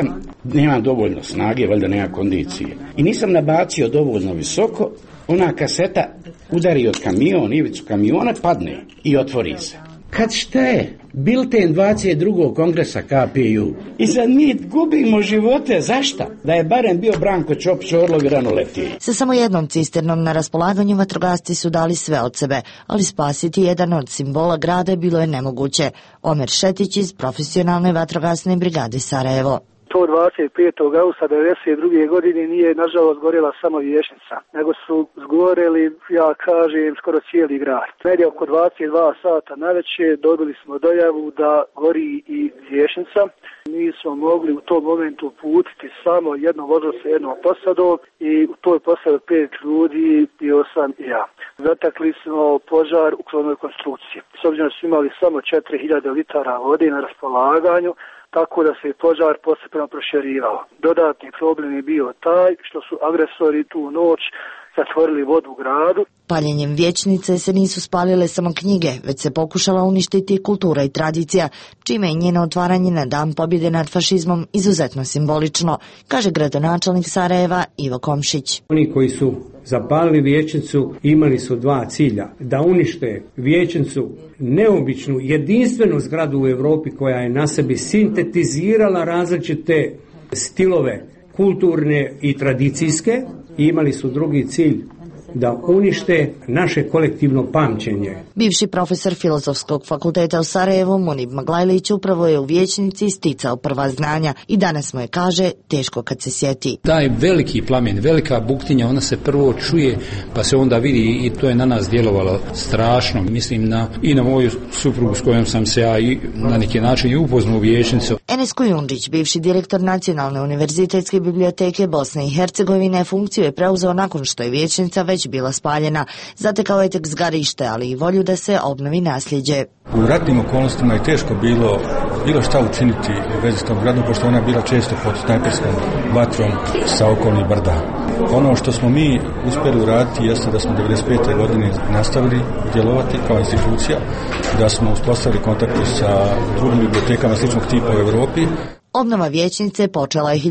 nemam dovoljno snage, valjda nema kondicije. I nisam nabacio dovoljno visoko, ona kaseta udari od ivicu kamiona, padne i otvori se. Kad šta je? Bilten 22. kongresa KPU. I sad mi gubimo živote. Zašta? Da je barem bio Branko Čopić, Orlov i Ranoleti. Sa samo jednom cisternom na raspolaganju vatrogasci su dali sve od sebe, ali spasiti jedan od simbola grada bilo je nemoguće. Omer Šetić iz profesionalne vatrogasne brigade Sarajevo. To 25. augusta 1992. godine nije nažalost gorjela samo vijećnica, nego su zgoreli, ja kažem, skoro cijeli grad. Negdje oko 22 sata navečer dobili smo dojavu da gori i vijećnica. Mi smo mogli u tom momentu uputiti samo jedno vozilo sa jednom posadom i u toj posadi 5 ljudi, bio sam i ja. Zatakli smo požar u krovnoj konstrukciji. S obzirom da smo imali samo 4000 litara vode na raspolaganju, tako da se požar postepeno proširivao. Dodatni problem je bio taj što su agresori tu noć zatvorili vodu u gradu. Paljenjem vijećnice se nisu spalile samo knjige, već se pokušala uništiti kultura i tradicija, čime je njeno otvaranje na dan pobjede nad fašizmom izuzetno simbolično, kaže gradonačelnik Sarajeva Ivo Komšić. Oni koji su zapalili vijećnicu imali su dva cilja: da unište vijećnicu, neobičnu, jedinstvenu zgradu u Europi koja je na sebi sintetizirala različite stilove kulturne i tradicijske, i imali su drugi cilj, da unište naše kolektivno pamćenje. Bivši profesor Filozofskog fakulteta u Sarajevu, Munib Maglajlić, upravo je u vijećnici sticao prva znanja i danas mu je, kaže, teško kad se sjeti. Taj veliki plamen, velika buktinja, ona se prvo čuje, pa se onda vidi i to je na nas djelovalo strašno. Mislim i na moju suprugu s kojom sam se ja i na neki način i upoznao u vijećnicu. Enes Kujundžić, bivši direktor Nacionalne univerzitetske biblioteke Bosne i Hercegovine, funkciju je preuzeo nakon što je vijećnica već bila spaljena. Zatekao je tek zgarište, ali i volju da se obnovi nasljeđe. U ratnim okolnostima je teško bilo šta učiniti u vezi s tom gradom, pošto ona bila često pod snajperskom vatrom sa okolnih brda. Ono što smo mi uspjeli uraditi jeste da smo 1995. godine nastavili djelovati kao institucija, da smo uspostavili kontakte sa drugim bibliotekama sličnog tipa u Europi. Obnova vijećnice počela je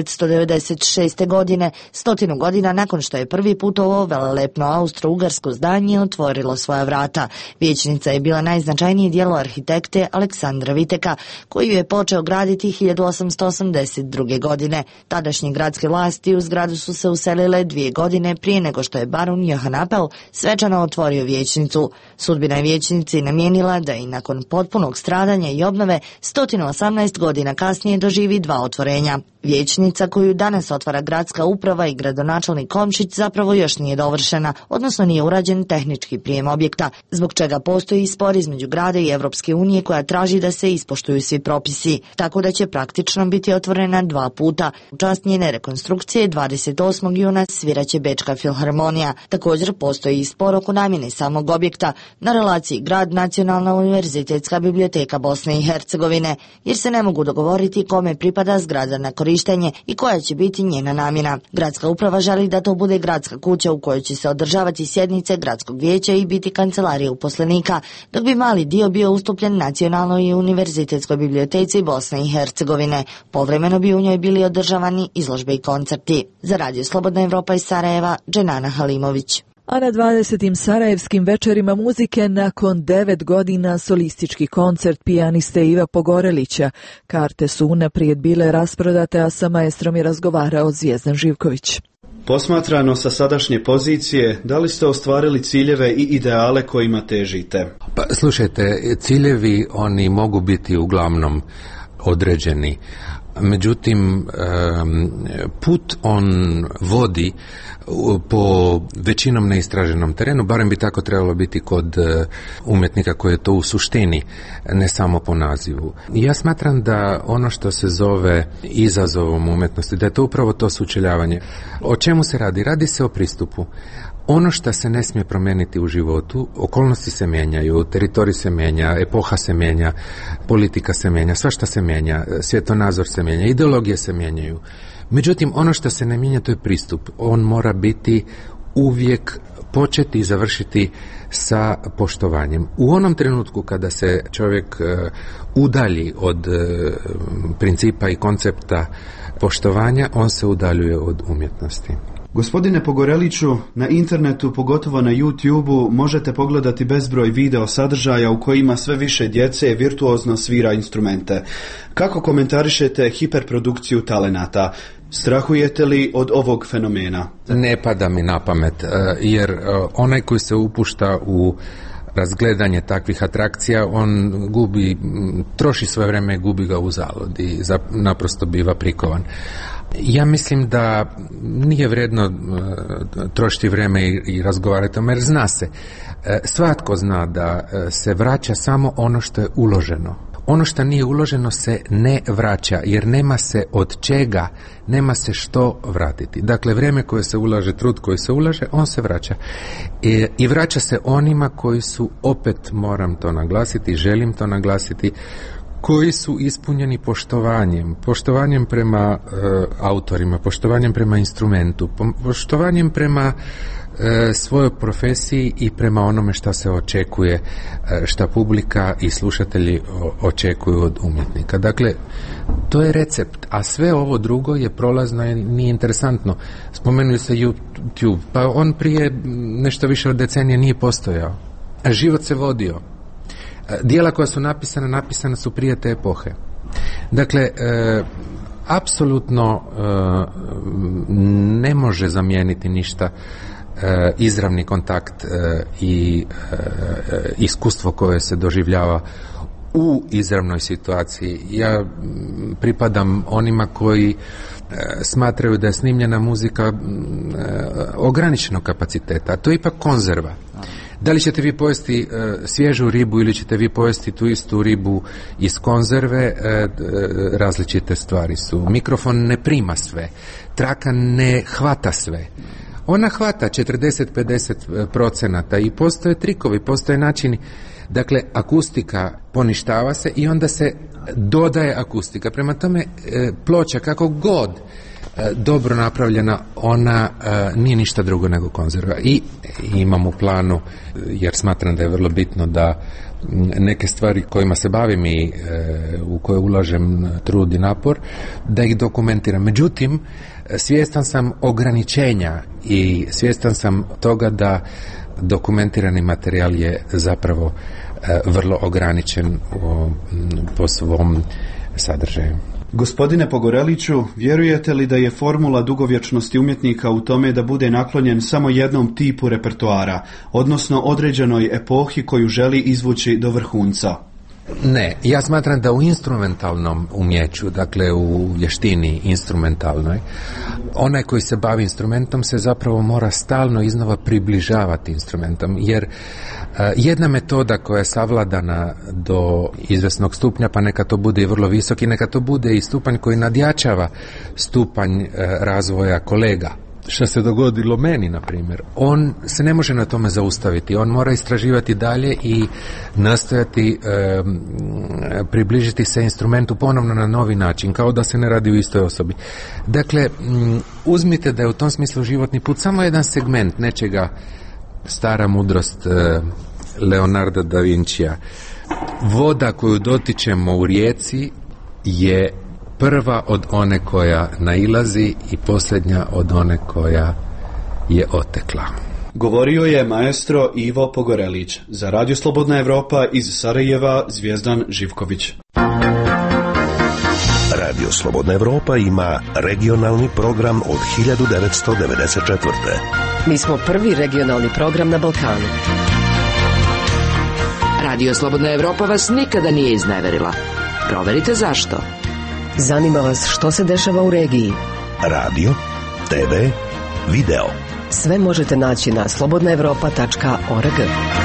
1996. godine, 100 godina nakon što je prvi put ovo velelepno austro-ugarsko zdanje otvorilo svoja vrata. Vijećnica je bila najznačajnije djelo arhitekte Aleksandra Viteka, koji ju je počeo graditi 1882. godine. Tadašnje gradske vlasti u zgradu su se uselile 2 godine prije nego što je barun Johan Apel svečano otvorio vijećnicu. Sudbina je vijećnici namijenila da i nakon potpunog stradanja i obnove 118 godina kasnije godišnje doživi 2 otvorenja. Vijećnica koju danas otvara gradska uprava i gradonačelnik Komšić zapravo još nije dovršena, odnosno nije urađen tehnički prijem objekta, zbog čega postoji spor između grada i Evropske unije koja traži da se ispoštuju svi propisi, tako da će praktično biti otvorena 2 puta. U čast njene rekonstrukcije 28. juna sviraće Bečka filharmonija. Također postoji i spor oko namjene samog objekta na relaciji grad Nacionalna univerzitetska biblioteka Bosne i Hercegovine, jer se ne mogu dogovoriti kome pripada zgrada na korištenje i koja će biti njena namjena. Gradska uprava želi da to bude gradska kuća u kojoj će se održavati sjednice gradskog vijeća i biti kancelarija uposlenika, dok bi mali dio bio ustupljen Nacionalnoj i univerzitetskoj biblioteci Bosne i Hercegovine. Povremeno bi u njoj bili održavani izložbe i koncerti. Za Radio Slobodna Evropa iz Sarajeva, Dženana Halimović. A na 20. sarajevskim večerima muzike nakon 9 godina solistički koncert pijaniste Iva Pogorelića. Karte su unaprijed bile rasprodate, a sa maestrom je razgovarao Zvijezdan Živković. Posmatrano sa sadašnje pozicije, da li ste ostvarili ciljeve i ideale kojima težite? Pa, slušajte, ciljevi oni mogu biti uglavnom određeni. Međutim, put on vodi po većinom neistraženom terenu, barem bi tako trebalo biti kod umjetnika koji je to u suštini, ne samo po nazivu. Ja smatram da ono što se zove izazovom umjetnosti, da je to upravo to sučeljavanje. O čemu se radi? Radi se o pristupu. Ono što se ne smije promijeniti u životu, okolnosti se mijenjaju, teritorij se mijenja, epoha se mijenja, politika se mijenja, svašta se mijenja, svjetonazor se mijenja, ideologije se mijenjaju. Međutim, ono što se ne mijenja, to je pristup. On mora biti uvijek početi i završiti sa poštovanjem. U onom trenutku kada se čovjek udalji od principa i koncepta poštovanja, on se udaljuje od umjetnosti. Gospodine Pogoreliću, na internetu, pogotovo na YouTube-u, možete pogledati bezbroj video sadržaja u kojima sve više djece virtuozno svira instrumente. Kako komentarišete hiperprodukciju talenata? Strahujete li od ovog fenomena? Ne pada mi na pamet, jer onaj koji se upušta u razgledanje takvih atrakcija, on troši svoje vrijeme i gubi ga uzalud i naprosto biva prikovan. Ja mislim da nije vrijedno trošiti vrijeme i razgovarati o tome, jer zna se, svatko zna da se vraća samo ono što je uloženo. Ono što nije uloženo se ne vraća, jer nema se od čega, nema se što vratiti. Dakle, vrijeme koje se ulaže, trud koji se ulaže, on se vraća. I vraća se onima koji su, opet moram to naglasiti, želim to naglasiti, koji su ispunjeni poštovanjem prema autorima, poštovanjem prema instrumentu, poštovanjem prema svojoj profesiji i prema onome što se očekuje, šta publika i slušatelji očekuju od umjetnika. Dakle, to je recept, a sve ovo drugo je prolazno i nije interesantno. Spomenuli se YouTube, pa on prije nešto više od decenije nije postojao. Život se vodio. Dijela koja su napisana su prije te epohe. Dakle, apsolutno ne može zamijeniti ništa izravni kontakt i iskustvo koje se doživljava u izravnoj situaciji. Ja pripadam onima koji smatraju da je snimljena muzika ograničenog kapaciteta, a to je ipak konzerva. Da li ćete vi pojesti svježu ribu ili ćete vi pojesti tu istu ribu iz konzerve, različite stvari su. Mikrofon ne prima sve, traka ne hvata sve. Ona hvata 40-50% i postoje trikovi, postoje načini. Dakle, akustika poništava se i onda se dodaje akustika. Prema tome, ploča kako god dobro napravljena, ona nije ništa drugo nego konzerva. I imam u planu, jer smatram da je vrlo bitno da neke stvari kojima se bavim i u koje ulažem trud i napor, da ih dokumentiram. Međutim, svjestan sam ograničenja i svjestan sam toga da dokumentirani materijal je zapravo vrlo ograničen po svom sadržaju. Gospodine Pogoreliću, vjerujete li da je formula dugovječnosti umjetnika u tome da bude naklonjen samo jednom tipu repertoara, odnosno određenoj epohi koju želi izvući do vrhunca? Ne, ja smatram da u instrumentalnom umjeću, dakle u vještini instrumentalnoj, onaj koji se bavi instrumentom se zapravo mora stalno iznova približavati instrumentom, jer jedna metoda koja je savladana do izvesnog stupnja, pa neka to bude i vrlo visok i neka to bude i stupanj koji nadjačava stupanj razvoja kolega. Što se dogodilo meni, na primjer, on se ne može na tome zaustaviti, on mora istraživati dalje i nastojati približiti se instrumentu ponovno na novi način, kao da se ne radi u istoj osobi. Dakle, uzmite da je u tom smislu životni put samo jedan segment nečega, stara mudrost Leonarda da Vincija. Voda koju dotičemo u rijeci je prva od one koja nailazi i posljednja od one koja je otekla. Govorio je maestro Ivo Pogorelić. Za Radio Slobodna Evropa iz Sarajeva Zvijezdan Živković. Radio Slobodna Evropa ima regionalni program od 1994. Mi smo prvi regionalni program na Balkanu. Radio Slobodna Evropa vas nikada nije izneverila. Proverite zašto. Zanima vas što se dešava u regiji. Radio, TV, video. Sve možete naći na slobodnaevropa.org.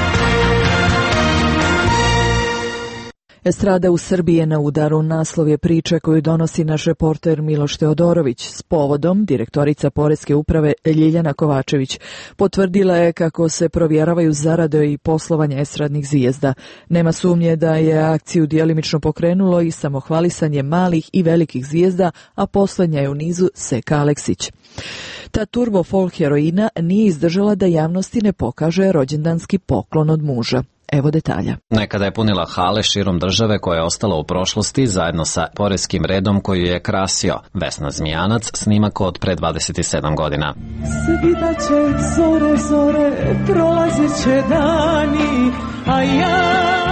Estrada u Srbiji je na udaru. Naslov je priče koju donosi naš reporter Miloš Teodorović. S povodom direktorica Poreske uprave Ljiljana Kovačević potvrdila je kako se provjeravaju zarade i poslovanje estradnih zvijezda. Nema sumnje da je akciju djelimično pokrenulo i samohvalisanje malih i velikih zvijezda, a posljednja je u nizu Seka Aleksić. Ta turbo folk heroina nije izdržala da javnosti ne pokaže rođendanski poklon od muža. Evo detalja. Nekada je punila hale širom države koja je ostala u prošlosti zajedno sa poreskim redom koju je krasio. Vesna Zmijanac, snimak od pre 27 godina. Svitaće zore, zore, prolazit će dani, a ja...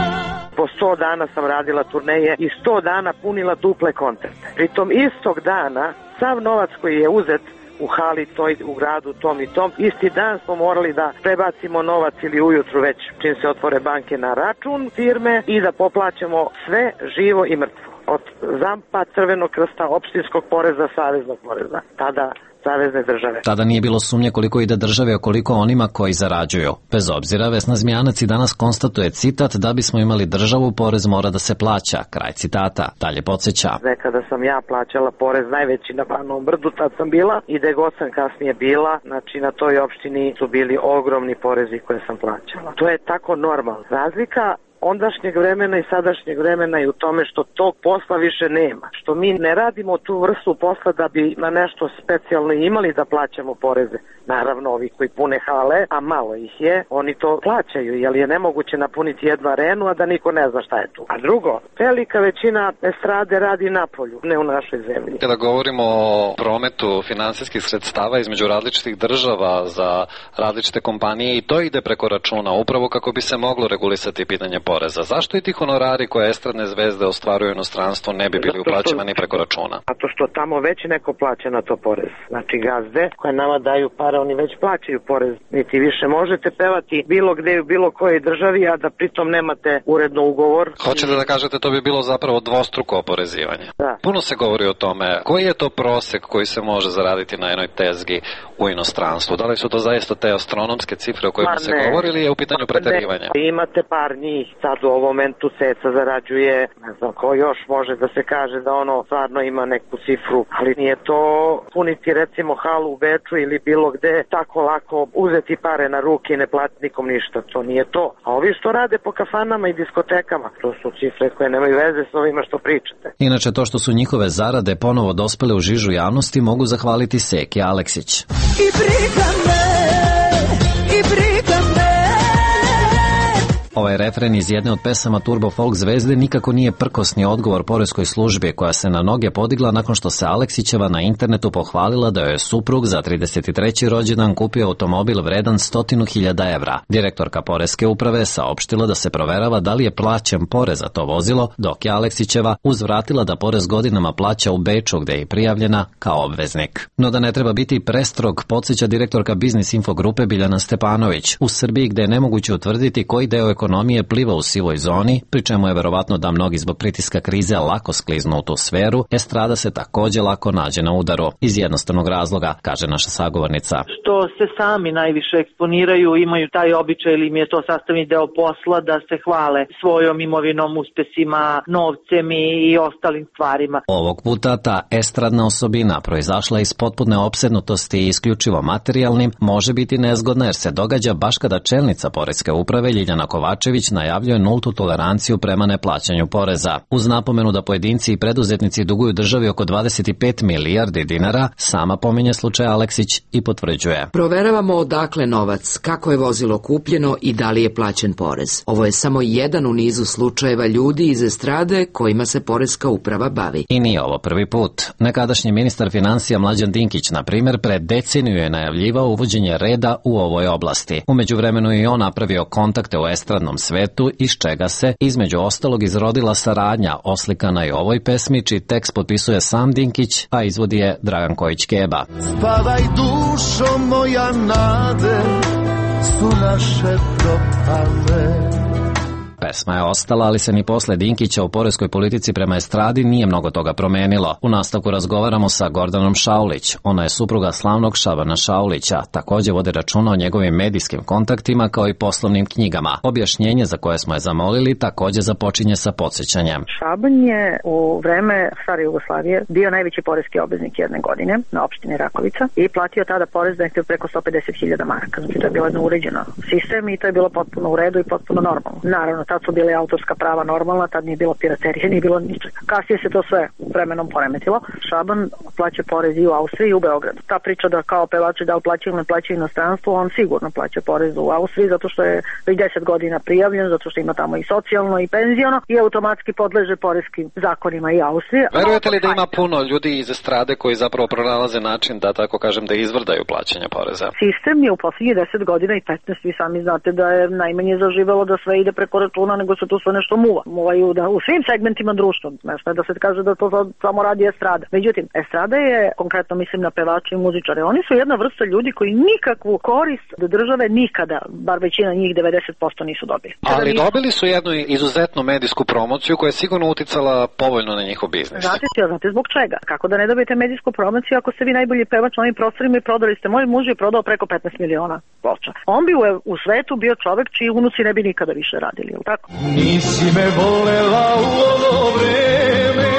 Po 100 dana sam radila turneje i 100 dana punila duple koncerte. Pritom istog dana sav novac koji je uzet u hali toj, u gradu tom i tom, isti dan smo morali da prebacimo novac ili ujutru već čim se otvore banke na račun firme i da poplaćamo sve živo i mrtvo. Od ZAMP-a, Crvenog krsta, opštinskog poreza, saveznog poreza. Tada savezne države. Tada nije bilo sumnje koliko ide države, a koliko onima koji zarađuju. Bez obzira, Vesna Zmijanac i danas konstatuje citat: da bismo imali državu, porez mora da se plaća. Kraj citata. Dalje podsjeća. Nekada sam ja plaćala porez najveći na Banovom brdu, tad sam bila, i gde god sam kasnije bila, znači na toj opštini su bili ogromni porezi koje sam plaćala. To je tako normalno. Razlika ondašnjeg vremena i sadašnjeg vremena i u tome što tog posla više nema. Što mi ne radimo tu vrstu posla da bi na nešto specijalno imali da plaćamo poreze. Naravno, ovi koji pune hale, a malo ih je, oni to plaćaju, jer je nemoguće napuniti jednu arenu, a da niko ne zna šta je tu. A drugo, velika većina estrade radi napolju, ne u našoj zemlji. Kada govorimo o prometu finansijskih sredstava između različitih država za različite kompanije, i to ide preko računa, upravo kako bi se moglo regulisati pitanje poreza. Zašto i ti honorari koje estradne zvezde ostvaruju u inostranstvu ne bi bili uplaćivani preko računa? Zato što tamo već neko plaća na to porez. Znači gazde koje nama daju pare, oni već plaćaju porez. Niti više možete pevati bilo gde u bilo kojoj državi, a da pritom nemate uredno ugovor. Hoćete da kažete to bi bilo zapravo dvostruko oporezivanje? Da. Puno se govori o tome. Koji je to prosek koji se može zaraditi na jednoj tezgi u inostranstvu? Da li su to zaista te astronomske cifre o kojima se govori ili je u pitanju preterivanja? Imate par njih. Sad u ovom momentu Ceca zarađuje, ne znam ko još može da se kaže da ono stvarno ima neku cifru, ali nije to puniti recimo halu u Beču ili bilo gde tako lako uzeti pare na ruke i ne platiti nikom ništa, to nije to. A ovi što rade po kafanama i diskotekama, to su cifre koje nemaju veze s ovima što pričate. Inače, to što su njihove zarade ponovo dospele u žižu javnosti mogu zahvaliti Seki Aleksić. I briga me, i briga me. Ovaj refren iz jedne od pesama Turbo Folk zvezde nikako nije prkosni odgovor poreskoj službi koja se na noge podigla nakon što se Aleksićeva na internetu pohvalila da joj je suprug za 33. rođendan kupio automobil vredan 100.000 evra. Direktorka Poreske uprave saopštila da se proverava da li je plaćen porez za to vozilo, dok je Aleksićeva uzvratila da porez godinama plaća u Beču gde je prijavljena kao obveznik. No da ne treba biti prestrog, podsjeća direktorka Biznis Info grupe Biljana Stepanović. U Srbiji gde je nemoguće utvrditi koji deo ekonomije pliva u sivoj zoni, pri čemu je verovatno da mnogi zbog pritiska krize lako skliznu u tu sferu, estrada se takođe lako nađe na udaru. Iz jednostavnog razloga, kaže naša sagovornica. Što se sami najviše eksponiraju, imaju taj običaj ili im je to sastavni deo posla da se hvale svojom imovinom, uspesima, novcem i ostalim stvarima. Ovog puta ta estradna osobina proizašla iz potpune opsednutosti i isključivo materijalnim može biti nezgodna jer se događa baš kada čelnica poreske uprave Ljiljana Kovačević najavljuje nultu toleranciju prema neplaćanju poreza. Uz napomenu da pojedinci i preduzetnici duguju državi oko 25 milijardi dinara, sama pominje slučaj Aleksić i potvrđuje. Proveravamo odakle novac, kako je vozilo kupljeno i da li je plaćen porez. Ovo je samo jedan u nizu slučajeva ljudi iz estrade kojima se poreska uprava bavi. I nije ovo prvi put. Nekadašnji ministar financija Mlađan Dinkić, na primjer, pred deceniju je najavljivao uvođenje reda u ovoj oblasti. U međuvremenu i on napravio kontakte u estradnom svetu, iz čega se, između ostalog, izrodila saradnja oslikana i u ovoj pesmi, čiji tekst potpisuje sam Dinkić, a izvodi je Dragan Kojić-Keba. Spavaj dušo moja, nade su naše propale. Pesma je ostala, ali se ni posle Dinkića u poreskoj politici prema estradi nije mnogo toga promenilo. U nastavku razgovaramo sa Gordanom Šaulić. Ona je supruga slavnog Šabana Šaulića. Takođe vode računa o njegovim medijskim kontaktima kao i poslovnim knjigama. Objašnjenje za koje smo je zamolili takođe započinje sa podsjećanjem. Šaban je u vreme stare Jugoslavije bio najveći poreski obveznik jedne godine na opštini Rakovica i platio tada porez nekde preko 150.000 maraka. Znači to je bilo jedno uređeno sistem i to je bilo potpuno u redu i potpuno normalno. Naravno, tad su bile autorska prava normalna, tad nije bilo piraterije, nije bilo ničega. Kasnije se to sve vremenom poremetilo. Šaban plaća porez i u Austriji i u Beogradu. Ta priča da kao pevači da li plaćaju ili ne plaćaju inostranstvo, on sigurno plaća porez u Austriji zato što je već 10 godina prijavljen, zato što ima tamo i socijalno i penziono i automatski podleže poreskim zakonima i Austrije. Verujete li da ima puno ljudi iz estrade koji zapravo pronalaze način da, tako kažem, da izvrdaju plaćanje poreza? Sistem je u poslednjih 10 godina i 15, vi sami znate da je najmanje zaživelo da sve ide preko računa, nego se tu sve nešto muva. Muvaju da u svim segmentima društva, nešto je da se kaže da to samo radi estrada. Međutim, estrada je, konkretno mislim na pevače i muzičare, oni su jedna vrsta ljudi koji nikakvu korist od države nikada, bar većina njih 90% nisu dobili. Ali dobili su jednu izuzetnu medijsku promociju koja je sigurno uticala povoljno na njihov biznis. Znate zbog čega? Kako da ne dobijete medijsku promociju ako ste vi najbolji pevač na ovim prostorima i prodali ste? Moj muž je prodao preko 15 miliona ploča. On bi u svetu bio čovek čiji unuci ne bi nikada više radili, je li tako? Nisi me volela u ono vreme.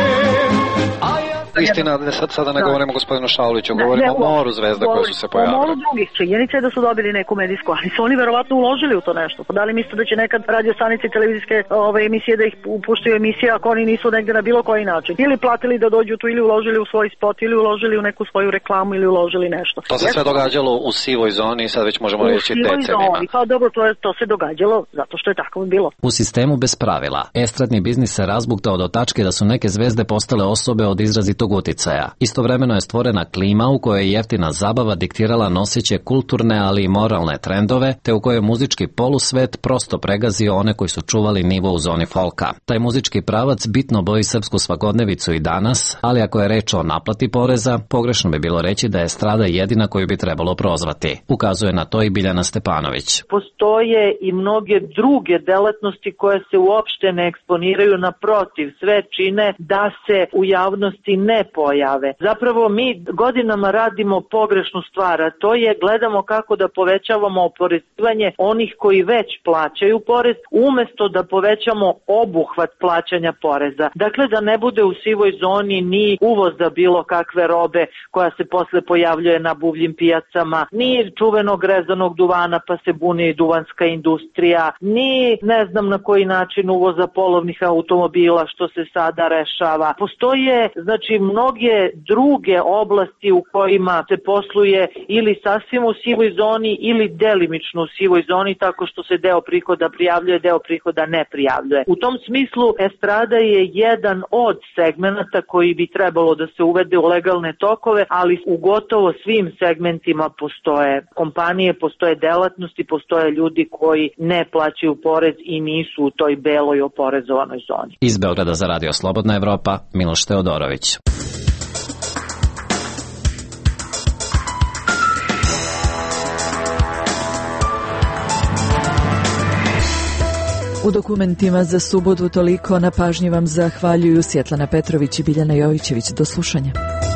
Istina, sada ne govorimo o gospodinu Šauliću, govorimo o moru zvezda koje su se pojavile. O moru drugih. Činjenica je da su dobili neku medijsku, ali su oni verovatno uložili u to nešto. Pa da li mislite da će nekad radio stanice i televizijske emisije da ih upuštaju emisije ako oni nisu negde na bilo koji način? Ili platili da dođu tu, ili uložili u svoj spot, ili uložili u neku svoju reklamu, ili uložili nešto. To se sve događalo u sivoj zoni i sad već možemo reći decenijima. Pa dobro, to se događalo zato što je tako bilo. U sistemu bez pravila, estradni biznis se razbuktao do tačke da su neke zvezde postale osobe od izrazitog uticaja. Istovremeno je stvorena klima u kojoj je jeftina zabava diktirala noseće kulturne, ali i moralne trendove, te u kojoj je muzički polusvet prosto pregazio one koji su čuvali nivo u zoni folka. Taj muzički pravac bitno boji srpsku svakodnevicu i danas, ali ako je reč o naplati poreza, pogrešno bi bilo reći da je estrada jedina koju bi trebalo prozvati. Ukazuje na to i Biljana Stepanović. Postoje i mnoge druge delatnosti koje se uopšte ne eksponiraju, naprotiv, sve čine da se u javnosti ne pojave. Zapravo mi godinama radimo pogrešnu stvar, a to je gledamo kako da povećavamo oporezivanje onih koji već plaćaju porez, umesto da povećamo obuhvat plaćanja poreza. Dakle, da ne bude u sivoj zoni ni uvoza bilo kakve robe koja se posle pojavljuje na buvljim pijacama, ni čuvenog rezanog duvana pa se buni duvanska industrija, ni ne znam na koji način uvoza polovnih automobila što se sada rešava. Postoje, znači, mnoge druge oblasti u kojima se posluje ili sasvim u sivoj zoni ili delimično u sivoj zoni, tako što se deo prihoda prijavljuje, deo prihoda ne prijavljuje. U tom smislu estrada je jedan od segmenata koji bi trebalo da se uvede u legalne tokove, ali u gotovo svim segmentima postoje kompanije, postoje delatnosti, postoje ljudi koji ne plaćaju porez i nisu u toj beloj oporezovanoj zoni. Iz Beograda za Radio Slobodna Evropa, Miloš Teodorović. U dokumentima za subotu toliko, na pažnji vam zahvaljuju Svjetlana Petrović i Biljana Jovićević. Do slušanja.